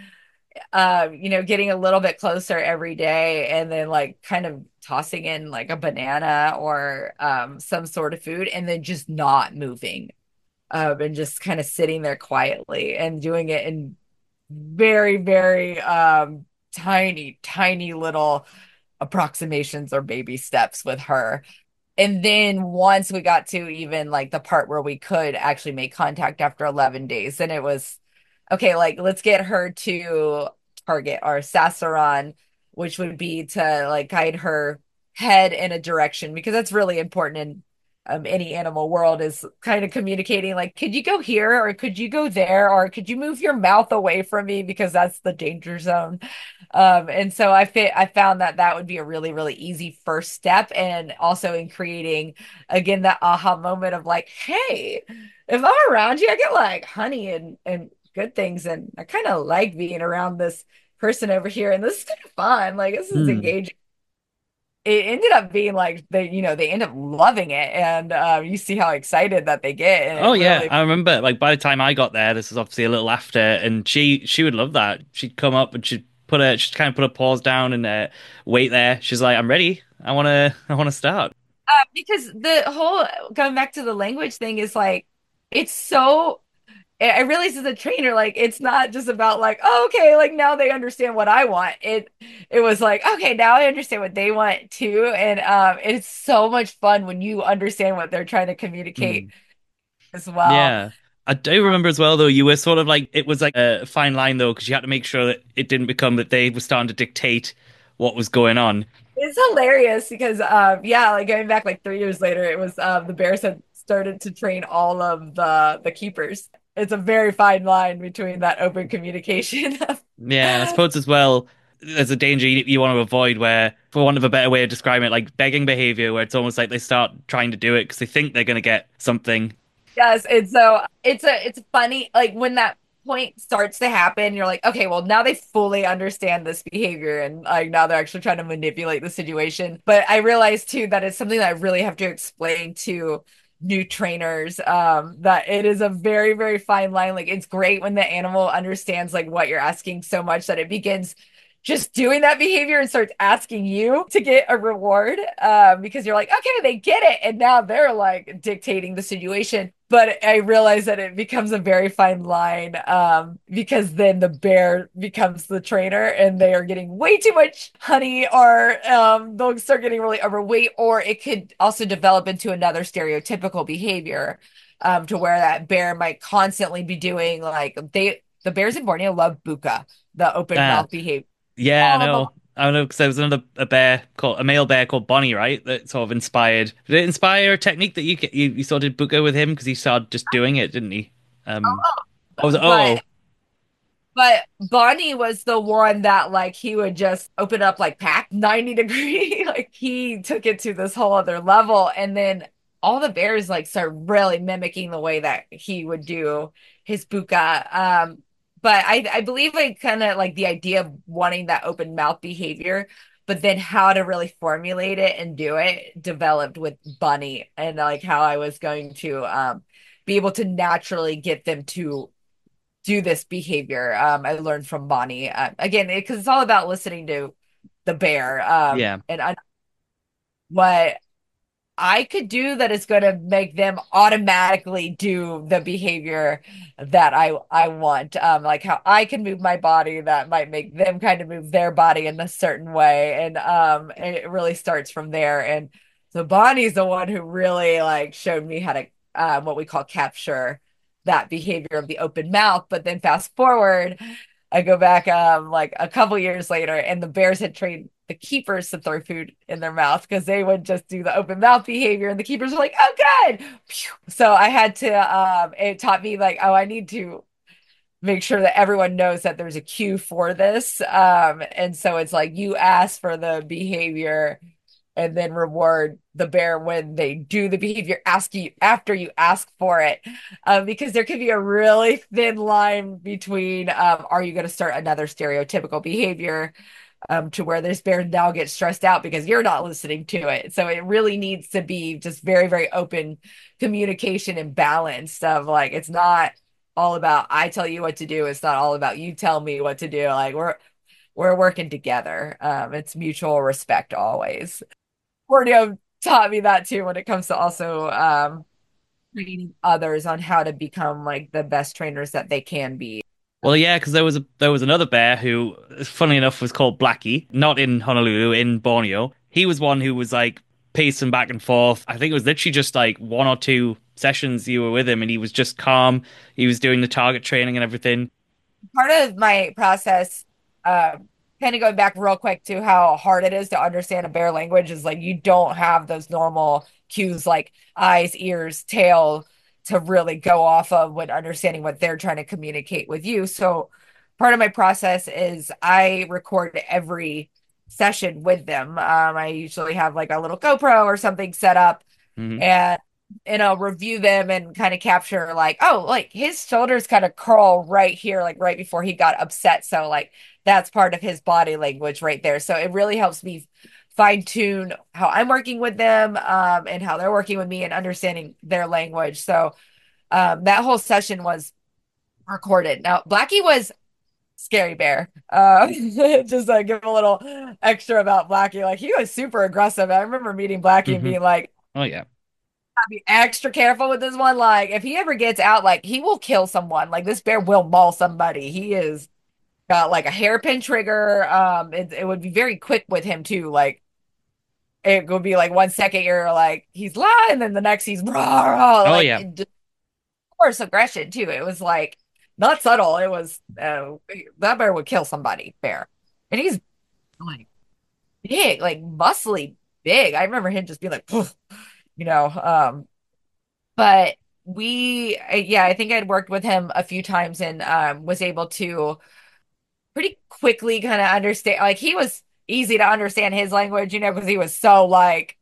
um, you know, getting a little bit closer every day and then like kind of tossing in like a banana or um some sort of food and then just not moving. Um, and just kind of sitting there quietly and doing it in very, very um tiny, tiny little approximations or baby steps with her. And then once we got to even like the part where we could actually make contact after eleven days, then it was okay, like let's get her to target our Sassaron, which would be to like guide her head in a direction because that's really important in um, any animal world is kind of communicating like, could you go here or could you go there or could you move your mouth away from me because that's the danger zone. Um, and so I fit, I found that that would be a really, really easy first step. And also in creating, again, that aha moment of like, hey, if I'm around you, I get like honey and, and good things. And I kind of like being around this person over here. And this is kind of fun. Like, this is Hmm. engaging. It ended up being like they, you know, they end up loving it. And um, you see how excited that they get. And Oh it yeah, really, I remember like by the time I got there, this is obviously a little after, and she she would love that. She'd come up and she'd put a she'd kind of put her paws down and uh, wait there. She's like, "I'm ready. I wanna I wanna start." uh, because the whole going back to the language thing is like, it's so I realized as a trainer, like it's not just about like, oh, okay, like now they understand what I want. It it was like, okay, now I understand what they want too. And um it's so much fun when you understand what they're trying to communicate Hmm. as well. Yeah. I do remember as well though, you were sort of like it was like a fine line though, because you had to make sure that it didn't become that they were starting to dictate what was going on. It's hilarious because um yeah, like going back like three years later, it was um the Bears had started to train all of the the keepers. It's a very fine line between that open communication. Yeah, and I suppose as well, there's a danger you, you want to avoid where, for want of a better way of describing it, like begging behavior, where it's almost like they start trying to do it because they think they're going to get something. Yes, and so it's a it's funny like when that point starts to happen, you're like, okay, well now they fully understand this behavior and like now they're actually trying to manipulate the situation. But I realized too that it's something that I really have to explain to new trainers um that it is a very very fine line. Like it's great when the animal understands like what you're asking so much that it begins just doing that behavior and starts asking you to get a reward um, because you're like, okay, they get it. And now they're like dictating the situation. But I realize that it becomes a very fine line um, because then the bear becomes the trainer and they are getting way too much honey or um, they'll start getting really overweight, or it could also develop into another stereotypical behavior um, to where that bear might constantly be doing like they, the bears in Borneo love buka, the open Uh, mouth behavior yeah, I all the know. I know because there was another a bear called a male bear called Bonnie, right? That sort of inspired. Did it inspire a technique that you you, you sort of did Buka with him because he started just doing it, didn't he? Um, I was but oh but Bonnie was the one that like he would just open up like pack ninety degree like he took it to this whole other level and then all the bears like start really mimicking the way that he would do his buka um but I I believe like kind of like the idea of wanting that open mouth behavior but then how to really formulate it and do it developed with Bunny and like how I was going to um be able to naturally get them to do this behavior. Um, I learned from Bonnie uh, again because it's all about listening to the bear um, yeah. and I, what I could do that is going to make them automatically do the behavior that I I want. Um, like how I can move my body that might make them kind of move their body in a certain way. And um, it really starts from there. And so Bonnie's the one who really like showed me how to um, what we call capture that behavior of the open mouth. But then fast forward, I go back um like a couple years later, and the bears had trained the keepers to throw food in their mouth because they would just do the open mouth behavior, and the keepers were like, "Oh, good." So I had to um it taught me like, oh, I need to make sure that everyone knows that there's a cue for this. Um, and so it's like you ask for the behavior and then reward the bear when they do the behavior ask you after you ask for it, um, because there could be a really thin line between um, are you going to start another stereotypical behavior um, to where this bear now gets stressed out because you're not listening to it. So it really needs to be just very, very open communication and balanced of like, it's not all about I tell you what to do. It's not all about you tell me what to do. Like we're, we're working together. Um, it's mutual respect always. Borneo taught me that too when it comes to also um, training others on how to become like the best trainers that they can be. Well, yeah, because there was a there was another bear who, funny enough, was called Blackie, not in Honolulu, in Borneo. He was one who was like pacing back and forth. I think it was literally just like one or two sessions you were with him, and he was just calm. He was doing the target training and everything. Part of my process, uh, kind of going back real quick to how hard it is to understand a bear language is like you don't have those normal cues like eyes, ears, tail to really go off of when understanding what they're trying to communicate with you. So part of my process is I record every session with them. Um, I usually have like a little GoPro or something set up, Hmm. and and I'll review them and kind of capture like, oh, like his shoulders kind of curl right here, like right before he got upset. So like that's part of his body language right there. So it really helps me fine tune how I'm working with them, um, and how they're working with me and understanding their language. So um, that whole session was recorded. Now Blackie was scary bear. Uh, just like give a little extra about Blackie. Like he was super aggressive. I remember meeting Blackie and Hmm. being like, Oh yeah. be extra careful with this one. Like, if he ever gets out, like, he will kill someone. Like, this bear will maul somebody. He is got like a hairpin trigger. Um, it, it would be very quick with him too. Like, it would be like one second you're like he's lying, and then the next he's rah, rah, Oh like yeah. just force aggression too. It was like not subtle. It was uh, that bear would kill somebody. Bear, and he's like big, like muscly big. I remember him just being like, "Poof," you know. Um, but we uh, yeah, I think I'd worked with him a few times and um was able to pretty quickly kind of understand, like he was easy to understand his language, you know, because he was so like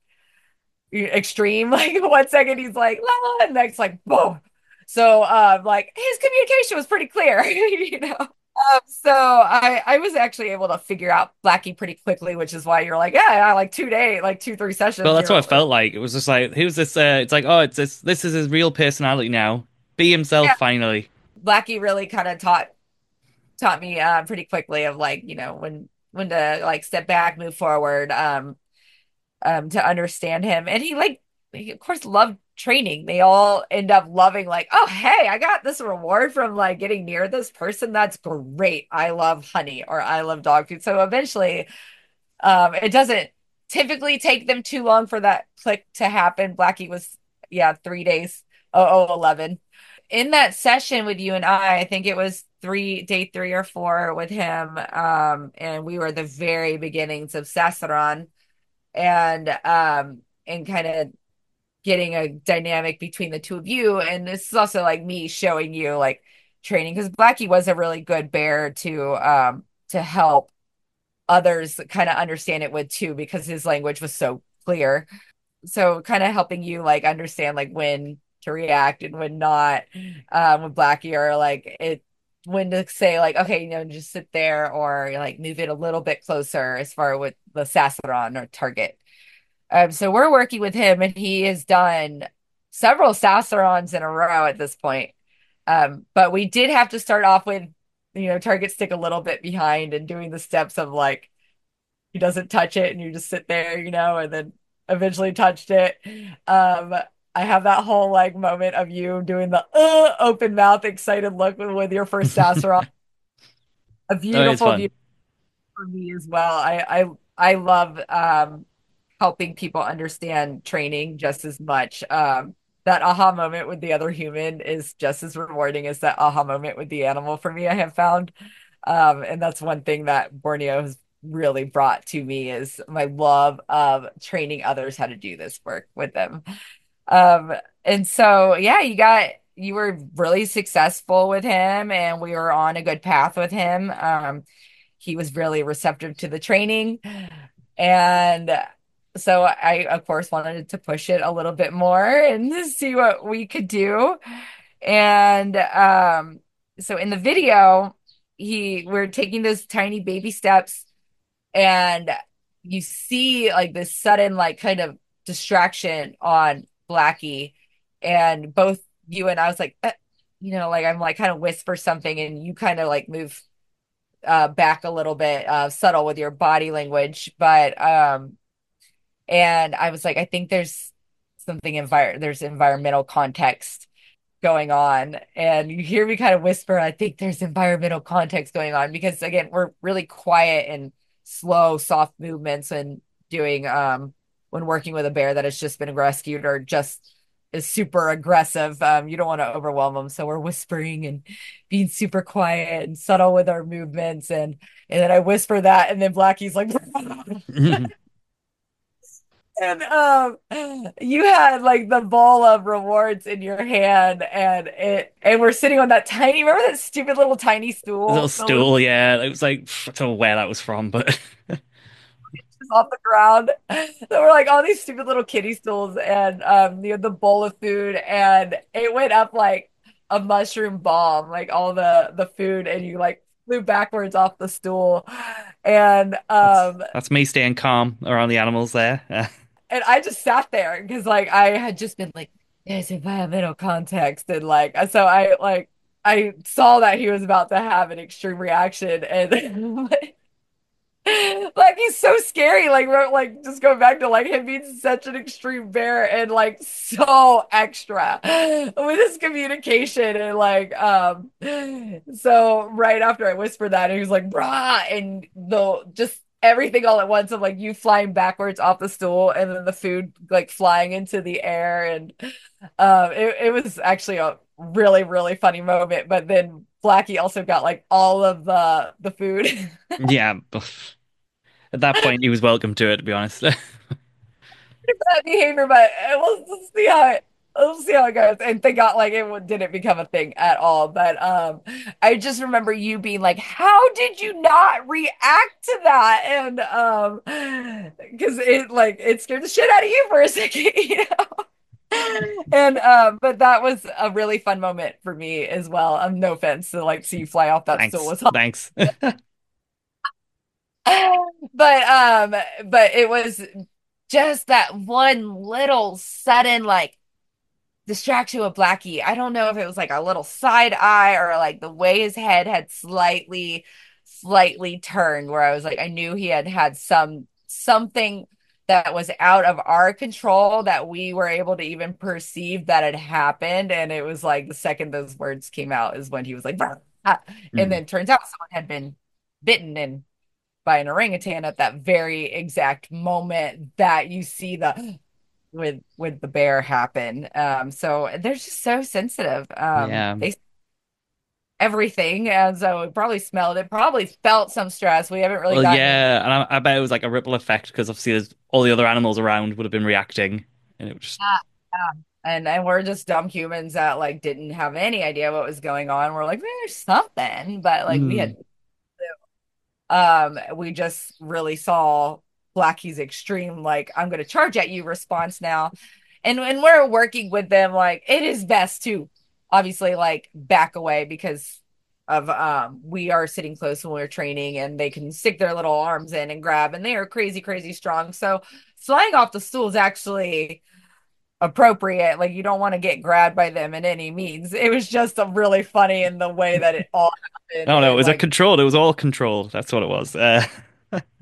extreme. Like one second he's like la la, and next like boom. So um like his communication was pretty clear, you know. Um, so I I was actually able to figure out Blackie pretty quickly, which is why you're like, yeah, yeah, like two day, like two, three Well, sessions, that's what it you're felt like. It was just like, who's this? Uh, it's like, oh, it's this. This is his real personality now. Be himself yeah. finally. Blackie really kind of taught taught me uh, pretty quickly of like, you know, when when to like step back, move forward, um, um, to understand him. And he like he of course loved training. They all end up loving like, oh hey, I got this reward from like getting near this person. That's great. I love honey or I love dog food. So eventually, um, it doesn't typically take them too long for that click to happen. Blackie was yeah, three days, oh oh eleven in that session with you and I, I think it was three, day three or four with him. Um, and we were the very beginnings of Sasaran, and um, and kind of getting a dynamic between the two of you. And this is also like me showing you like training because Blackie was a really good bear to um to help others kind of understand it with too because his language was so clear. So kind of helping you like understand like when to react and when not, um with Blackie, or like it when to say like okay, you know, just sit there or like move it a little bit closer as far with the Sasaron or target. Um so we're working with him and he has done several Sasarons in a row at this point. Um but we did have to start off with, you know, target stick a little bit behind and doing the steps of like he doesn't touch it and you just sit there, you know, and then eventually touched it. Um, I have that whole like moment of you doing the uh, open mouth, excited look with, with your first Sasseron. A Oh, it's beautiful view fun. for me as well. I I I love um helping people understand training just as much. Um, that aha moment with the other human is just as rewarding as that aha moment with the animal for me, I have found. Um, and that's one thing that Borneo has really brought to me is my love of training others how to do this work with them. Um, and so yeah, you got you were really successful with him and we were on a good path with him. Um, he was really receptive to the training. And so I, of course, wanted to push it a little bit more and see what we could do. And um, so in the video, he we're taking those tiny baby steps, and you see like this sudden, like kind of distraction on Blackie, and both you and I was like, eh, you know, like I'm like kind of whisper something, and you kind of like move uh back a little bit, uh subtle with your body language, but um and I was like, I think there's something envir there's environmental context going on. And you hear me kind of whisper, I think there's environmental context going on because again, we're really quiet and slow, soft movements and doing um when working with a bear that has just been rescued or just is super aggressive. Um, you don't want to overwhelm them. So we're whispering and being super quiet and subtle with our movements. And and then I whisper that, and then Blackie's like And um you had like the ball of rewards in your hand, and it and we're sitting on that tiny, remember that stupid little tiny A little stool, the little stool, yeah. It was like, I don't know where that was from, but just off the ground. So we're like all these stupid little kiddie stools, and um you had the bowl of food, and it went up like a mushroom bomb, like all the the food, and you like flew backwards off the stool. And that's um that's me staying calm around the animals there. and I just sat there because like I had just been like, there's environmental context, and like so I like I saw that he was about to have an extreme reaction, and like he's so scary. Like we're like just going back to like him being such an extreme bear and like so extra with his communication, and like um so right after I whispered that, he was like brah, and the just everything all at once of like you flying backwards off the stool and then the food like flying into the air, and um it, it was actually a really really funny moment. But then Blackie also got like all of the the food. Yeah, at that point he was welcome to it, to be honest. That behavior, but uh, we'll, we'll see how it we'll see how it goes. And thank God, like it didn't become a thing at all. But um, I just remember you being like, "How did you not react to that?" And um, because it like it scared the shit out of you for a second, you know. And um, but that was a really fun moment for me as well. Um, no offense to like see you fly off that stool Thanks. was Thanks. but um but it was just that one little sudden like distraction with Blackie. I don't know if it was like a little side eye or like the way his head had slightly slightly turned, where I was like I knew he had had some something that was out of our control that we were able to even perceive that had happened. And it was like the second those words came out is when he was like "Ah." And Mm. then turns out someone had been bitten and by an orangutan at that very exact moment that you see the with with the bear happen. Um, so they're just so sensitive. Um, Yeah. they everything, and so it probably smelled it, probably felt some stress. We haven't really Well, gotten into yeah, and I, I bet it was like a ripple effect because obviously there's all the other animals around would have been reacting, and it was just that. Yeah. And and we're just dumb humans that like didn't have any idea what was going on. We're like, there's something, but like we mm, had Um, we just really saw Blackie's extreme, like, I'm gonna charge at you response now. And when we're working with them, like it is best to obviously like back away because of um we are sitting close when we're training, and they can stick their little arms in and grab, and they are crazy, crazy strong. So flying off the stool is actually appropriate. Like you don't want to get grabbed by them in any means. It was just a really funny in the way that it all I happened. don't know. It And was a like controlled. It was all controlled. That's what it was. Uh,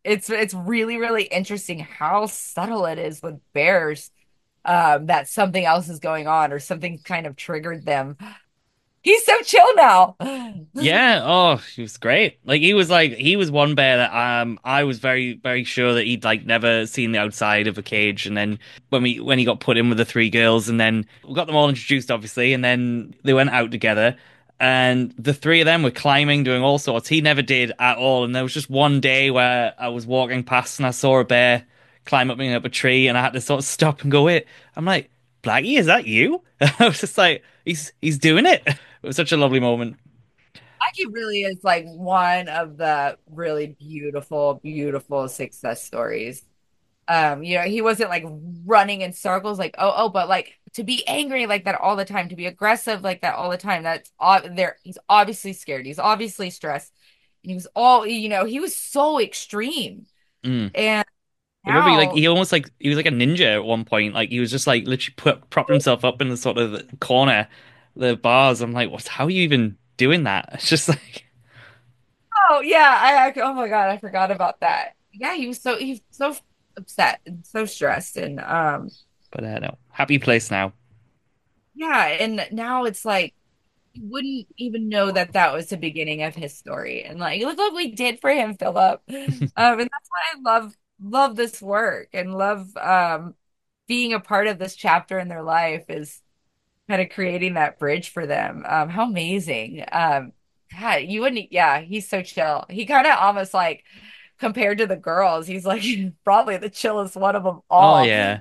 it's it's really, really interesting how subtle it is with bears, um, that something else is going on or something kind of triggered them. He's so chill now. Yeah, oh, he was great. Like he was like he was one bear that um I was very very sure that he'd like never seen the outside of a cage, and then when we when he got put in with the three girls, and then we got them all introduced obviously, and then they went out together, and the three of them were climbing, doing all sorts. He never did at all, and there was just one day where I was walking past and I saw a bear climb up me up a tree, and I had to sort of stop and go, wait. I'm like, Blackie, is that you? I was just like, he's he's doing it. It was such a lovely moment. Aki really is like one of the really beautiful, beautiful success stories. Um, you know, he wasn't like running in circles like, oh, oh, but like to be angry like that all the time, to be aggressive like that all the time. That's ob there. He's obviously scared. He's obviously stressed. And he was all, you know, he was so extreme. Mm. And I remember he like now, he almost like he was like a ninja at one point. Like he was just like literally put propped himself up in the sort of corner, the bars. I'm like, what? How are you even doing that? It's just like, oh yeah, I, I oh my God, I forgot about that. Yeah, he was so he's so upset and so stressed. And um but uh, no, happy place now. yeah, and now it's like you wouldn't even know that that was the beginning of his story. And like, look what we did for him, Philip. Um, and that's why I love love this work and love um being a part of this chapter in their life is kind of creating that bridge for them. Um, how amazing. Um, God, you wouldn't, yeah, he's so chill. He kind of almost like compared to the girls, he's like probably the chillest one of them Oh all. yeah,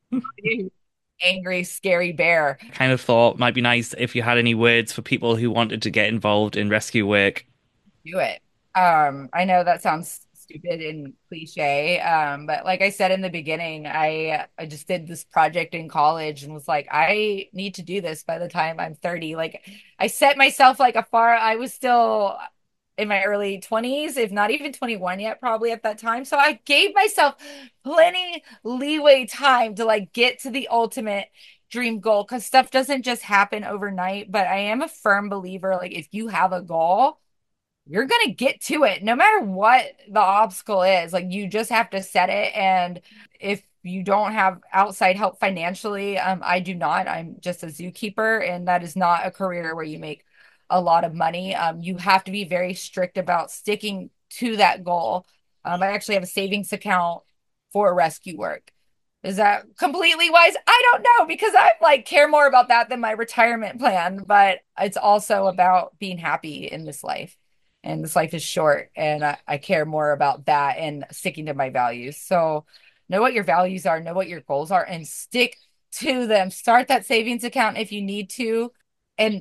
Angry, scary bear. kind of thought might be nice if you had any words for people who wanted to get involved in rescue work. Do it. Um, I know that sounds stupid and cliche, um, but like I said in the beginning, I I just did this project in college and was like, I need to do this by the time I'm thirty. Like I set myself like a far, I was still in my early twenties, if not even twenty-one yet, probably at that time. So I gave myself plenty leeway time to like get to the ultimate dream goal because stuff doesn't just happen overnight. But I am a firm believer, like if you have a goal, you're gonna get to it no matter what the obstacle is. Like you just have to set it. And if you don't have outside help financially, um, I do not. I'm just a zookeeper, and that is not a career where you make a lot of money. Um, you have to be very strict about sticking to that goal. Um, I actually have a savings account for rescue work. Is that completely wise? I don't know because I like care more about that than my retirement plan, but it's also about being happy in this life. And this life is short, and I, I care more about that and sticking to my values. So know what your values are, know what your goals are, and stick to them. Start that savings account if you need to, and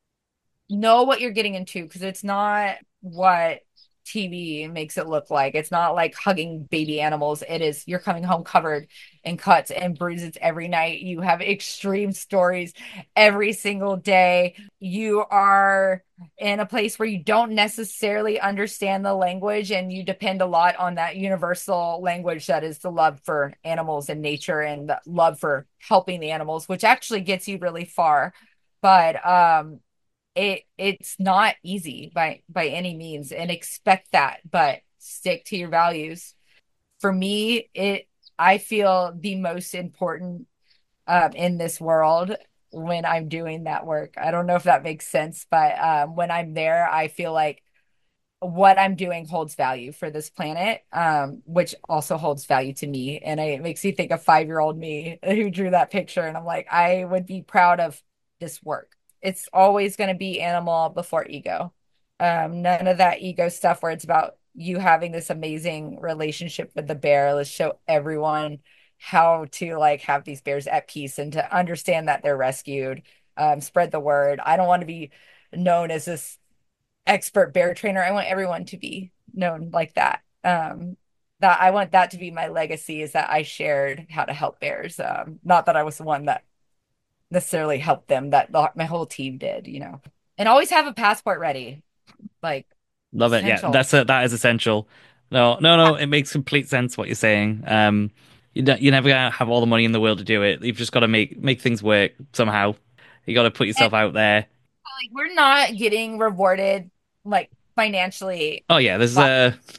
know what you're getting into because it's not what T V makes it look like. It's not like hugging baby animals. It is you're coming home covered in cuts and bruises every night. You have extreme stories every single day. You are in a place where you don't necessarily understand the language and you depend a lot on that universal language that is the love for animals and nature and the love for helping the animals, which actually gets you really far. But um it it's not easy by by any means and expect that, but stick to your values. For me, it I feel the most important um in this world when I'm doing that work. I don't know if that makes sense, but um when I'm there, I feel like what I'm doing holds value for this planet, um, which also holds value to me. And I, it makes me think of five year old me who drew that picture. And I'm like, I would be proud of this work. It's always going to be animal before ego. Um, none of that ego stuff where it's about you having this amazing relationship with the bear. Let's show everyone how to like have these bears at peace and to understand that they're rescued. Um, spread the word. I don't want to be known as this expert bear trainer. I want everyone to be known like that. Um, that I want that to be my legacy is that I shared how to help bears. Um, not that I was the one that necessarily helped them, that the, my whole team did, you know. And always have a passport ready, like Love it. Yeah, essential. that's a, that is essential. No, no, no. It makes complete sense what you're saying. Um, you don't- you're never gonna have all the money in the world to do it. You've just got to make make things work somehow. You got to put And yourself out there. like we're not getting rewarded like financially. Oh yeah, there's But a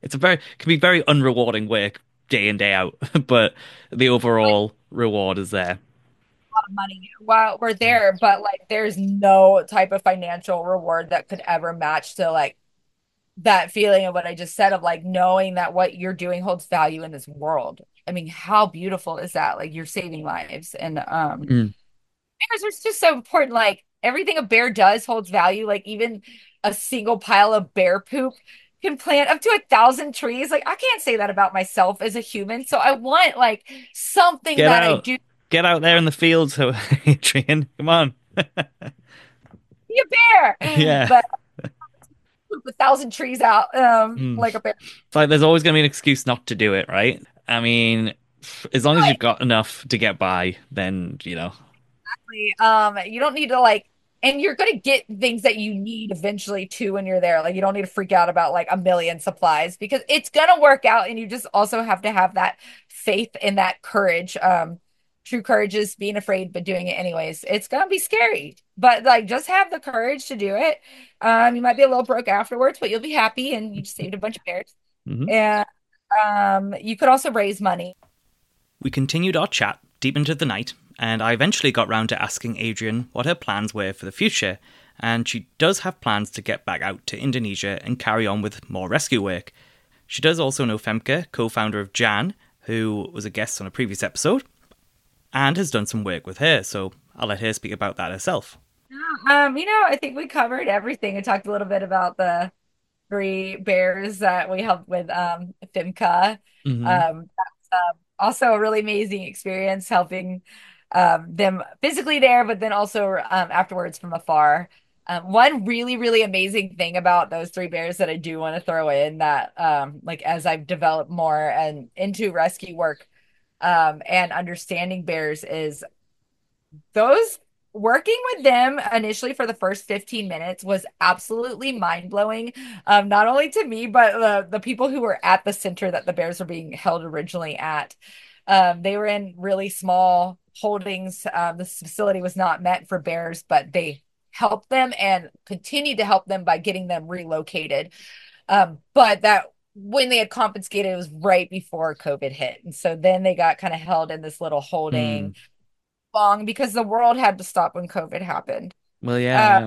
It's a very can be very unrewarding work day in day out, but the overall reward is there. Lot of money while we're there, but like there's no type of financial reward that could ever match to like that feeling of what I just said of like knowing that what you're doing holds value in this world. I mean, how beautiful is that? Like you're saving lives. And um Mm. bears are just so important. Like everything a bear does holds value. Like even a single pile of bear poop can plant up to a thousand trees. Like I can't say that about myself as a human. So I want like something Get that I out. do Get out there in the fields, Adrian. Come on. be a bear. Yeah. But poop a thousand trees out um Mm. like a bear. It's like there's always going to be an excuse not to do it, right? I mean, as long as you've got enough to get by, then, you know. Um, you don't need to like, and you're gonna get things that you need eventually too when you're there. Like you don't need to freak out about like a million supplies because it's gonna work out, and you just also have to have that faith and that courage. Um, true courage is being afraid but doing it anyways. It's gonna be scary, but like just have the courage to do it. Um, you might be a little broke afterwards, but you'll be happy and you just saved a bunch of bears. Mhm. And um, you could also raise money. We continued our chat deep into the night, and I eventually got round to asking Adrian what her plans were for the future, and she does have plans to get back out to Indonesia and carry on with more rescue work. She does also know Femke, co-founder of Jan, who was a guest on a previous episode, and has done some work with her, so I'll let her speak about that herself. Um, you know, I think we covered everything. I talked a little bit about the three bears that we helped with um Fimca. Mm-hmm. Um, that's um, also a really amazing experience helping um them physically there, but then also um afterwards from afar. Um, one really, really amazing thing about those three bears that I do want to throw in that um like as I've developed more and into rescue work um and understanding bears is those working with them initially for the first fifteen minutes was absolutely mind blowing. Um, not only to me, but the, the people who were at the center that the bears were being held originally at. Um, they were in really small holdings. Um, this facility was not meant for bears, but they helped them and continued to help them by getting them relocated. Um, but that when they had confiscated, it was right before COVID hit. And so then they got kind of held in this little Mm. holding long because the world had to stop when COVID happened. Well, yeah, Uh, yeah.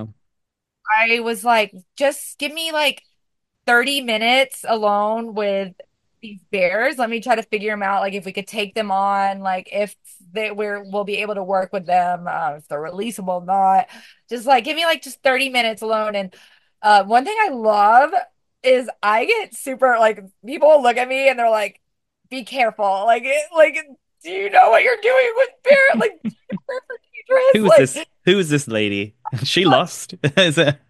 I was like, just give me like thirty minutes alone with these bears. Let me try to figure them out. Like if we could take them on, like if they we're we'll be able to work with them, uh, if they're releasable or not. Just like give me like just thirty minutes alone. And uh, one thing I love is I get super like people will look at me and they're like, be careful. Like it like do you know what you're doing with bear? Like bears are Who is dangerous. this? Like Who is this lady? She lost. Is it?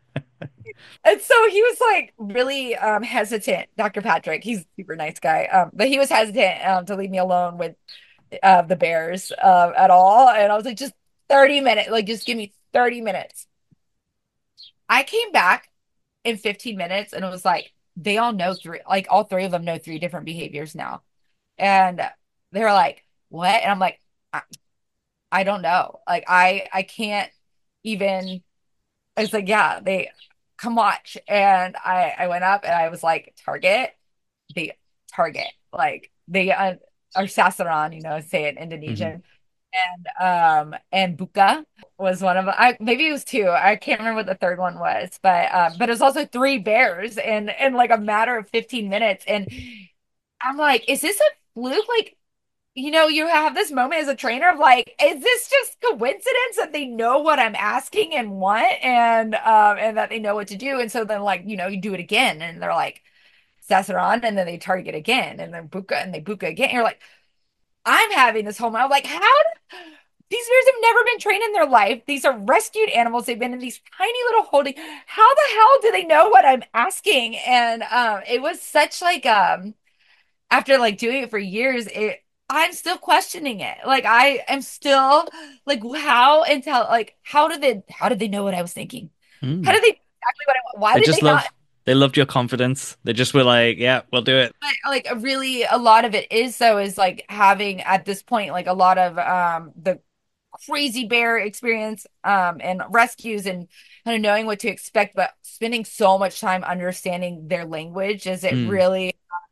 and so he was like really um hesitant, doctor Patrick. He's a super nice guy. Um, but he was hesitant um to leave me alone with uh the bears uh, at all. And I was like, just thirty minutes, like just give me thirty minutes. I came back in fifteen minutes and it was like they all know three, like all three of them know three different behaviors now. And they're like, what? And I'm like, I, I don't know. Like I I can't even it's like, yeah, they come watch. And I I went up and I was like, Target, the Target, like they uh, are sasaran, you know, say it in Hmm. Indonesian. And um and Buka was one of them. I maybe it was two. I can't remember what the third one was, but um, but it was also three bears in in like a matter of fifteen minutes. And I'm like, is this a fluke? Like you know, you have this moment as a trainer of like, is this just coincidence that they know what I'm asking and want and um and that they know what to do? And so then like, you know, you do it again and they're like Sasaran and then they target again and then Buka and they Buka again. And you're like, I'm having this whole I'm like, how did these bears have never been trained in their life. These are rescued animals. They've been in these tiny little holding. How the hell do they know what I'm asking? And um it was such like um after like doing it for years, it I'm still questioning it. Like I am still like how intel like how did they how did they know what I was thinking? How Mm. did they exactly what I want? Why They did just they not? love. They loved your confidence. They just were like, "Yeah, we'll do it." But, like a really a lot of it is though is like having at this point like a lot of um the crazy bear experience um and rescues and kind of knowing what to expect, but spending so much time understanding their language is it Mm. really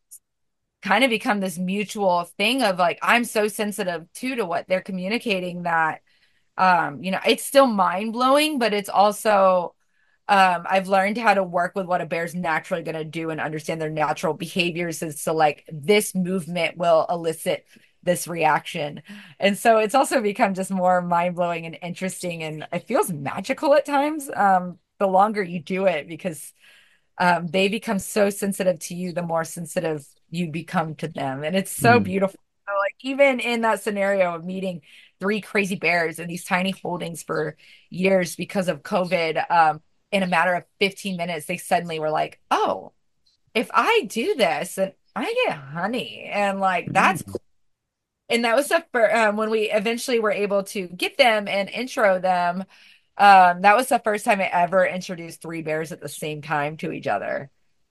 kind of become this mutual thing of like, I'm so sensitive too to what they're communicating that, um, you know, it's still mind blowing, but it's also, um, I've learned how to work with what a bear's naturally going to do and understand their natural behaviors. And so, like, this movement will elicit this reaction. And so it's also become just more mind blowing and interesting. And it feels magical at times, um, the longer you do it, because um, they become so sensitive to you, the more sensitive you become to them. And it's so Mm. beautiful. So, like, even in that scenario of meeting three crazy bears in these tiny holdings for years because of COVID, um, in a matter of fifteen minutes, they suddenly were like, oh, if I do this, then I get honey. And like, that's Mm. cool. And that was the first, um, when we eventually were able to get them and intro them. Um, that was the first time I ever introduced three bears at the same time to each other.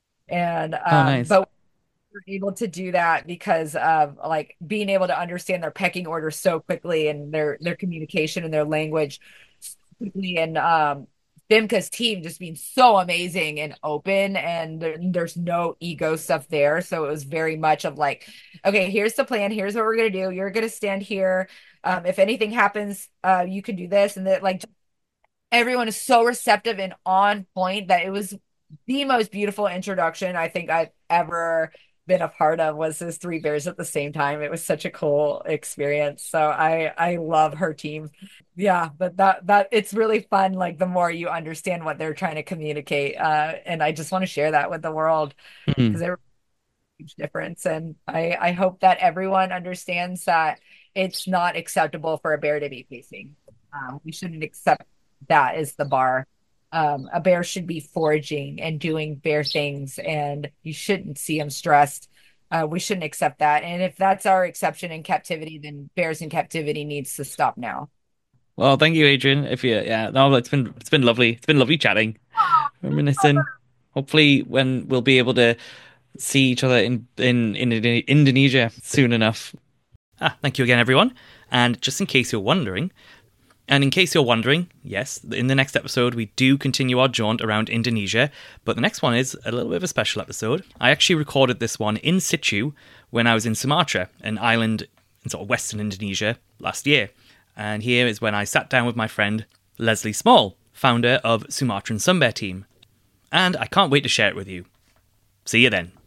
And, Oh, um, nice. but we were able to do that because of like being able to understand their pecking order so quickly and their, their communication and their language so quickly. And, um, Bimka's team just being so amazing and open, and there, there's no ego stuff there. So it was very much of like, okay, here's the plan. Here's what we're going to do. You're going to stand here. Um, if anything happens, uh, you can do this. And that, like, everyone is so receptive and on point that it was the most beautiful introduction I think I've ever been a part of, was those three bears at the same time. It was such a cool experience. So I I love her team. Yeah, but that that it's really fun, like the more you understand what they're trying to communicate. Uh and I just want to share that with the world Mm. because it huge difference. And I, I hope that everyone understands that it's not acceptable for a bear to be pacing. Um, we shouldn't accept that as the bar. Um, a bear should be foraging and doing bear things, and you shouldn't see them stressed. Uh, we shouldn't accept that. And if that's our exception in captivity, then bears in captivity needs to stop now. Well, thank you, Adrian. If you, yeah, no, it's been it's been lovely. It's been lovely chatting, reminiscing. Hopefully, when we'll be able to see each other in in, in Indonesia soon enough. Ah, thank you again, everyone. And just in case you're wondering, and in case you're wondering, yes, in the next episode we do continue our jaunt around Indonesia, but the next one is a little bit of a special episode. I actually recorded this one in situ when I was in Sumatra, an island in sort of western Indonesia, last year. And here is when I sat down with my friend Leslie Small, founder of Sumatran Sun Bear Team. And I can't wait to share it with you. See you then.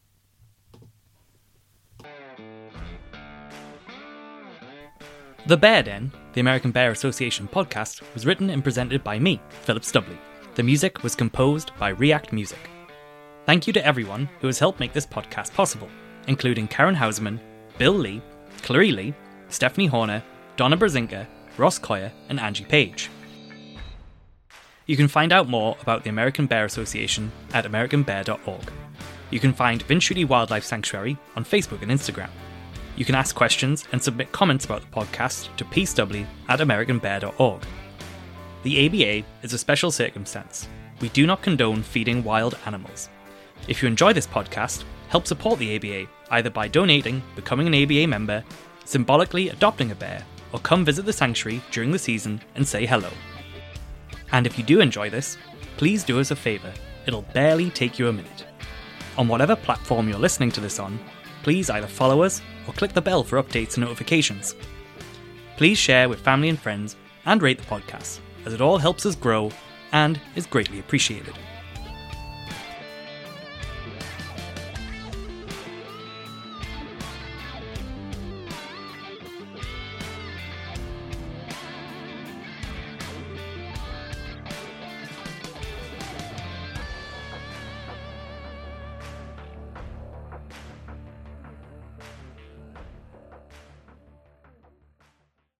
The Bear Den, the American Bear Association podcast, was written and presented by me, Philip Stubley. The music was composed by React Music. Thank you to everyone who has helped make this podcast possible, including Karen Hausman, Bill Lee, Clary Lee, Stephanie Horner, Donna Brzezinka, Ross Coyer, and Angie Page. You can find out more about the American Bear Association at american bear dot org. You can find Vinshuti Wildlife Sanctuary on Facebook and Instagram. You can ask questions and submit comments about the podcast to peacew at american bear dot org. The A B A is a special circumstance. We do not condone feeding wild animals. If you enjoy this podcast, help support the A B A either by donating, becoming an A B A member, symbolically adopting a bear, or come visit the sanctuary during the season and say hello. And if you do enjoy this, please do us a favour. It'll barely take you a minute. On whatever platform you're listening to this on, please either follow us or click the bell for updates and notifications. Please share with family and friends and rate the podcast, as it all helps us grow and is greatly appreciated.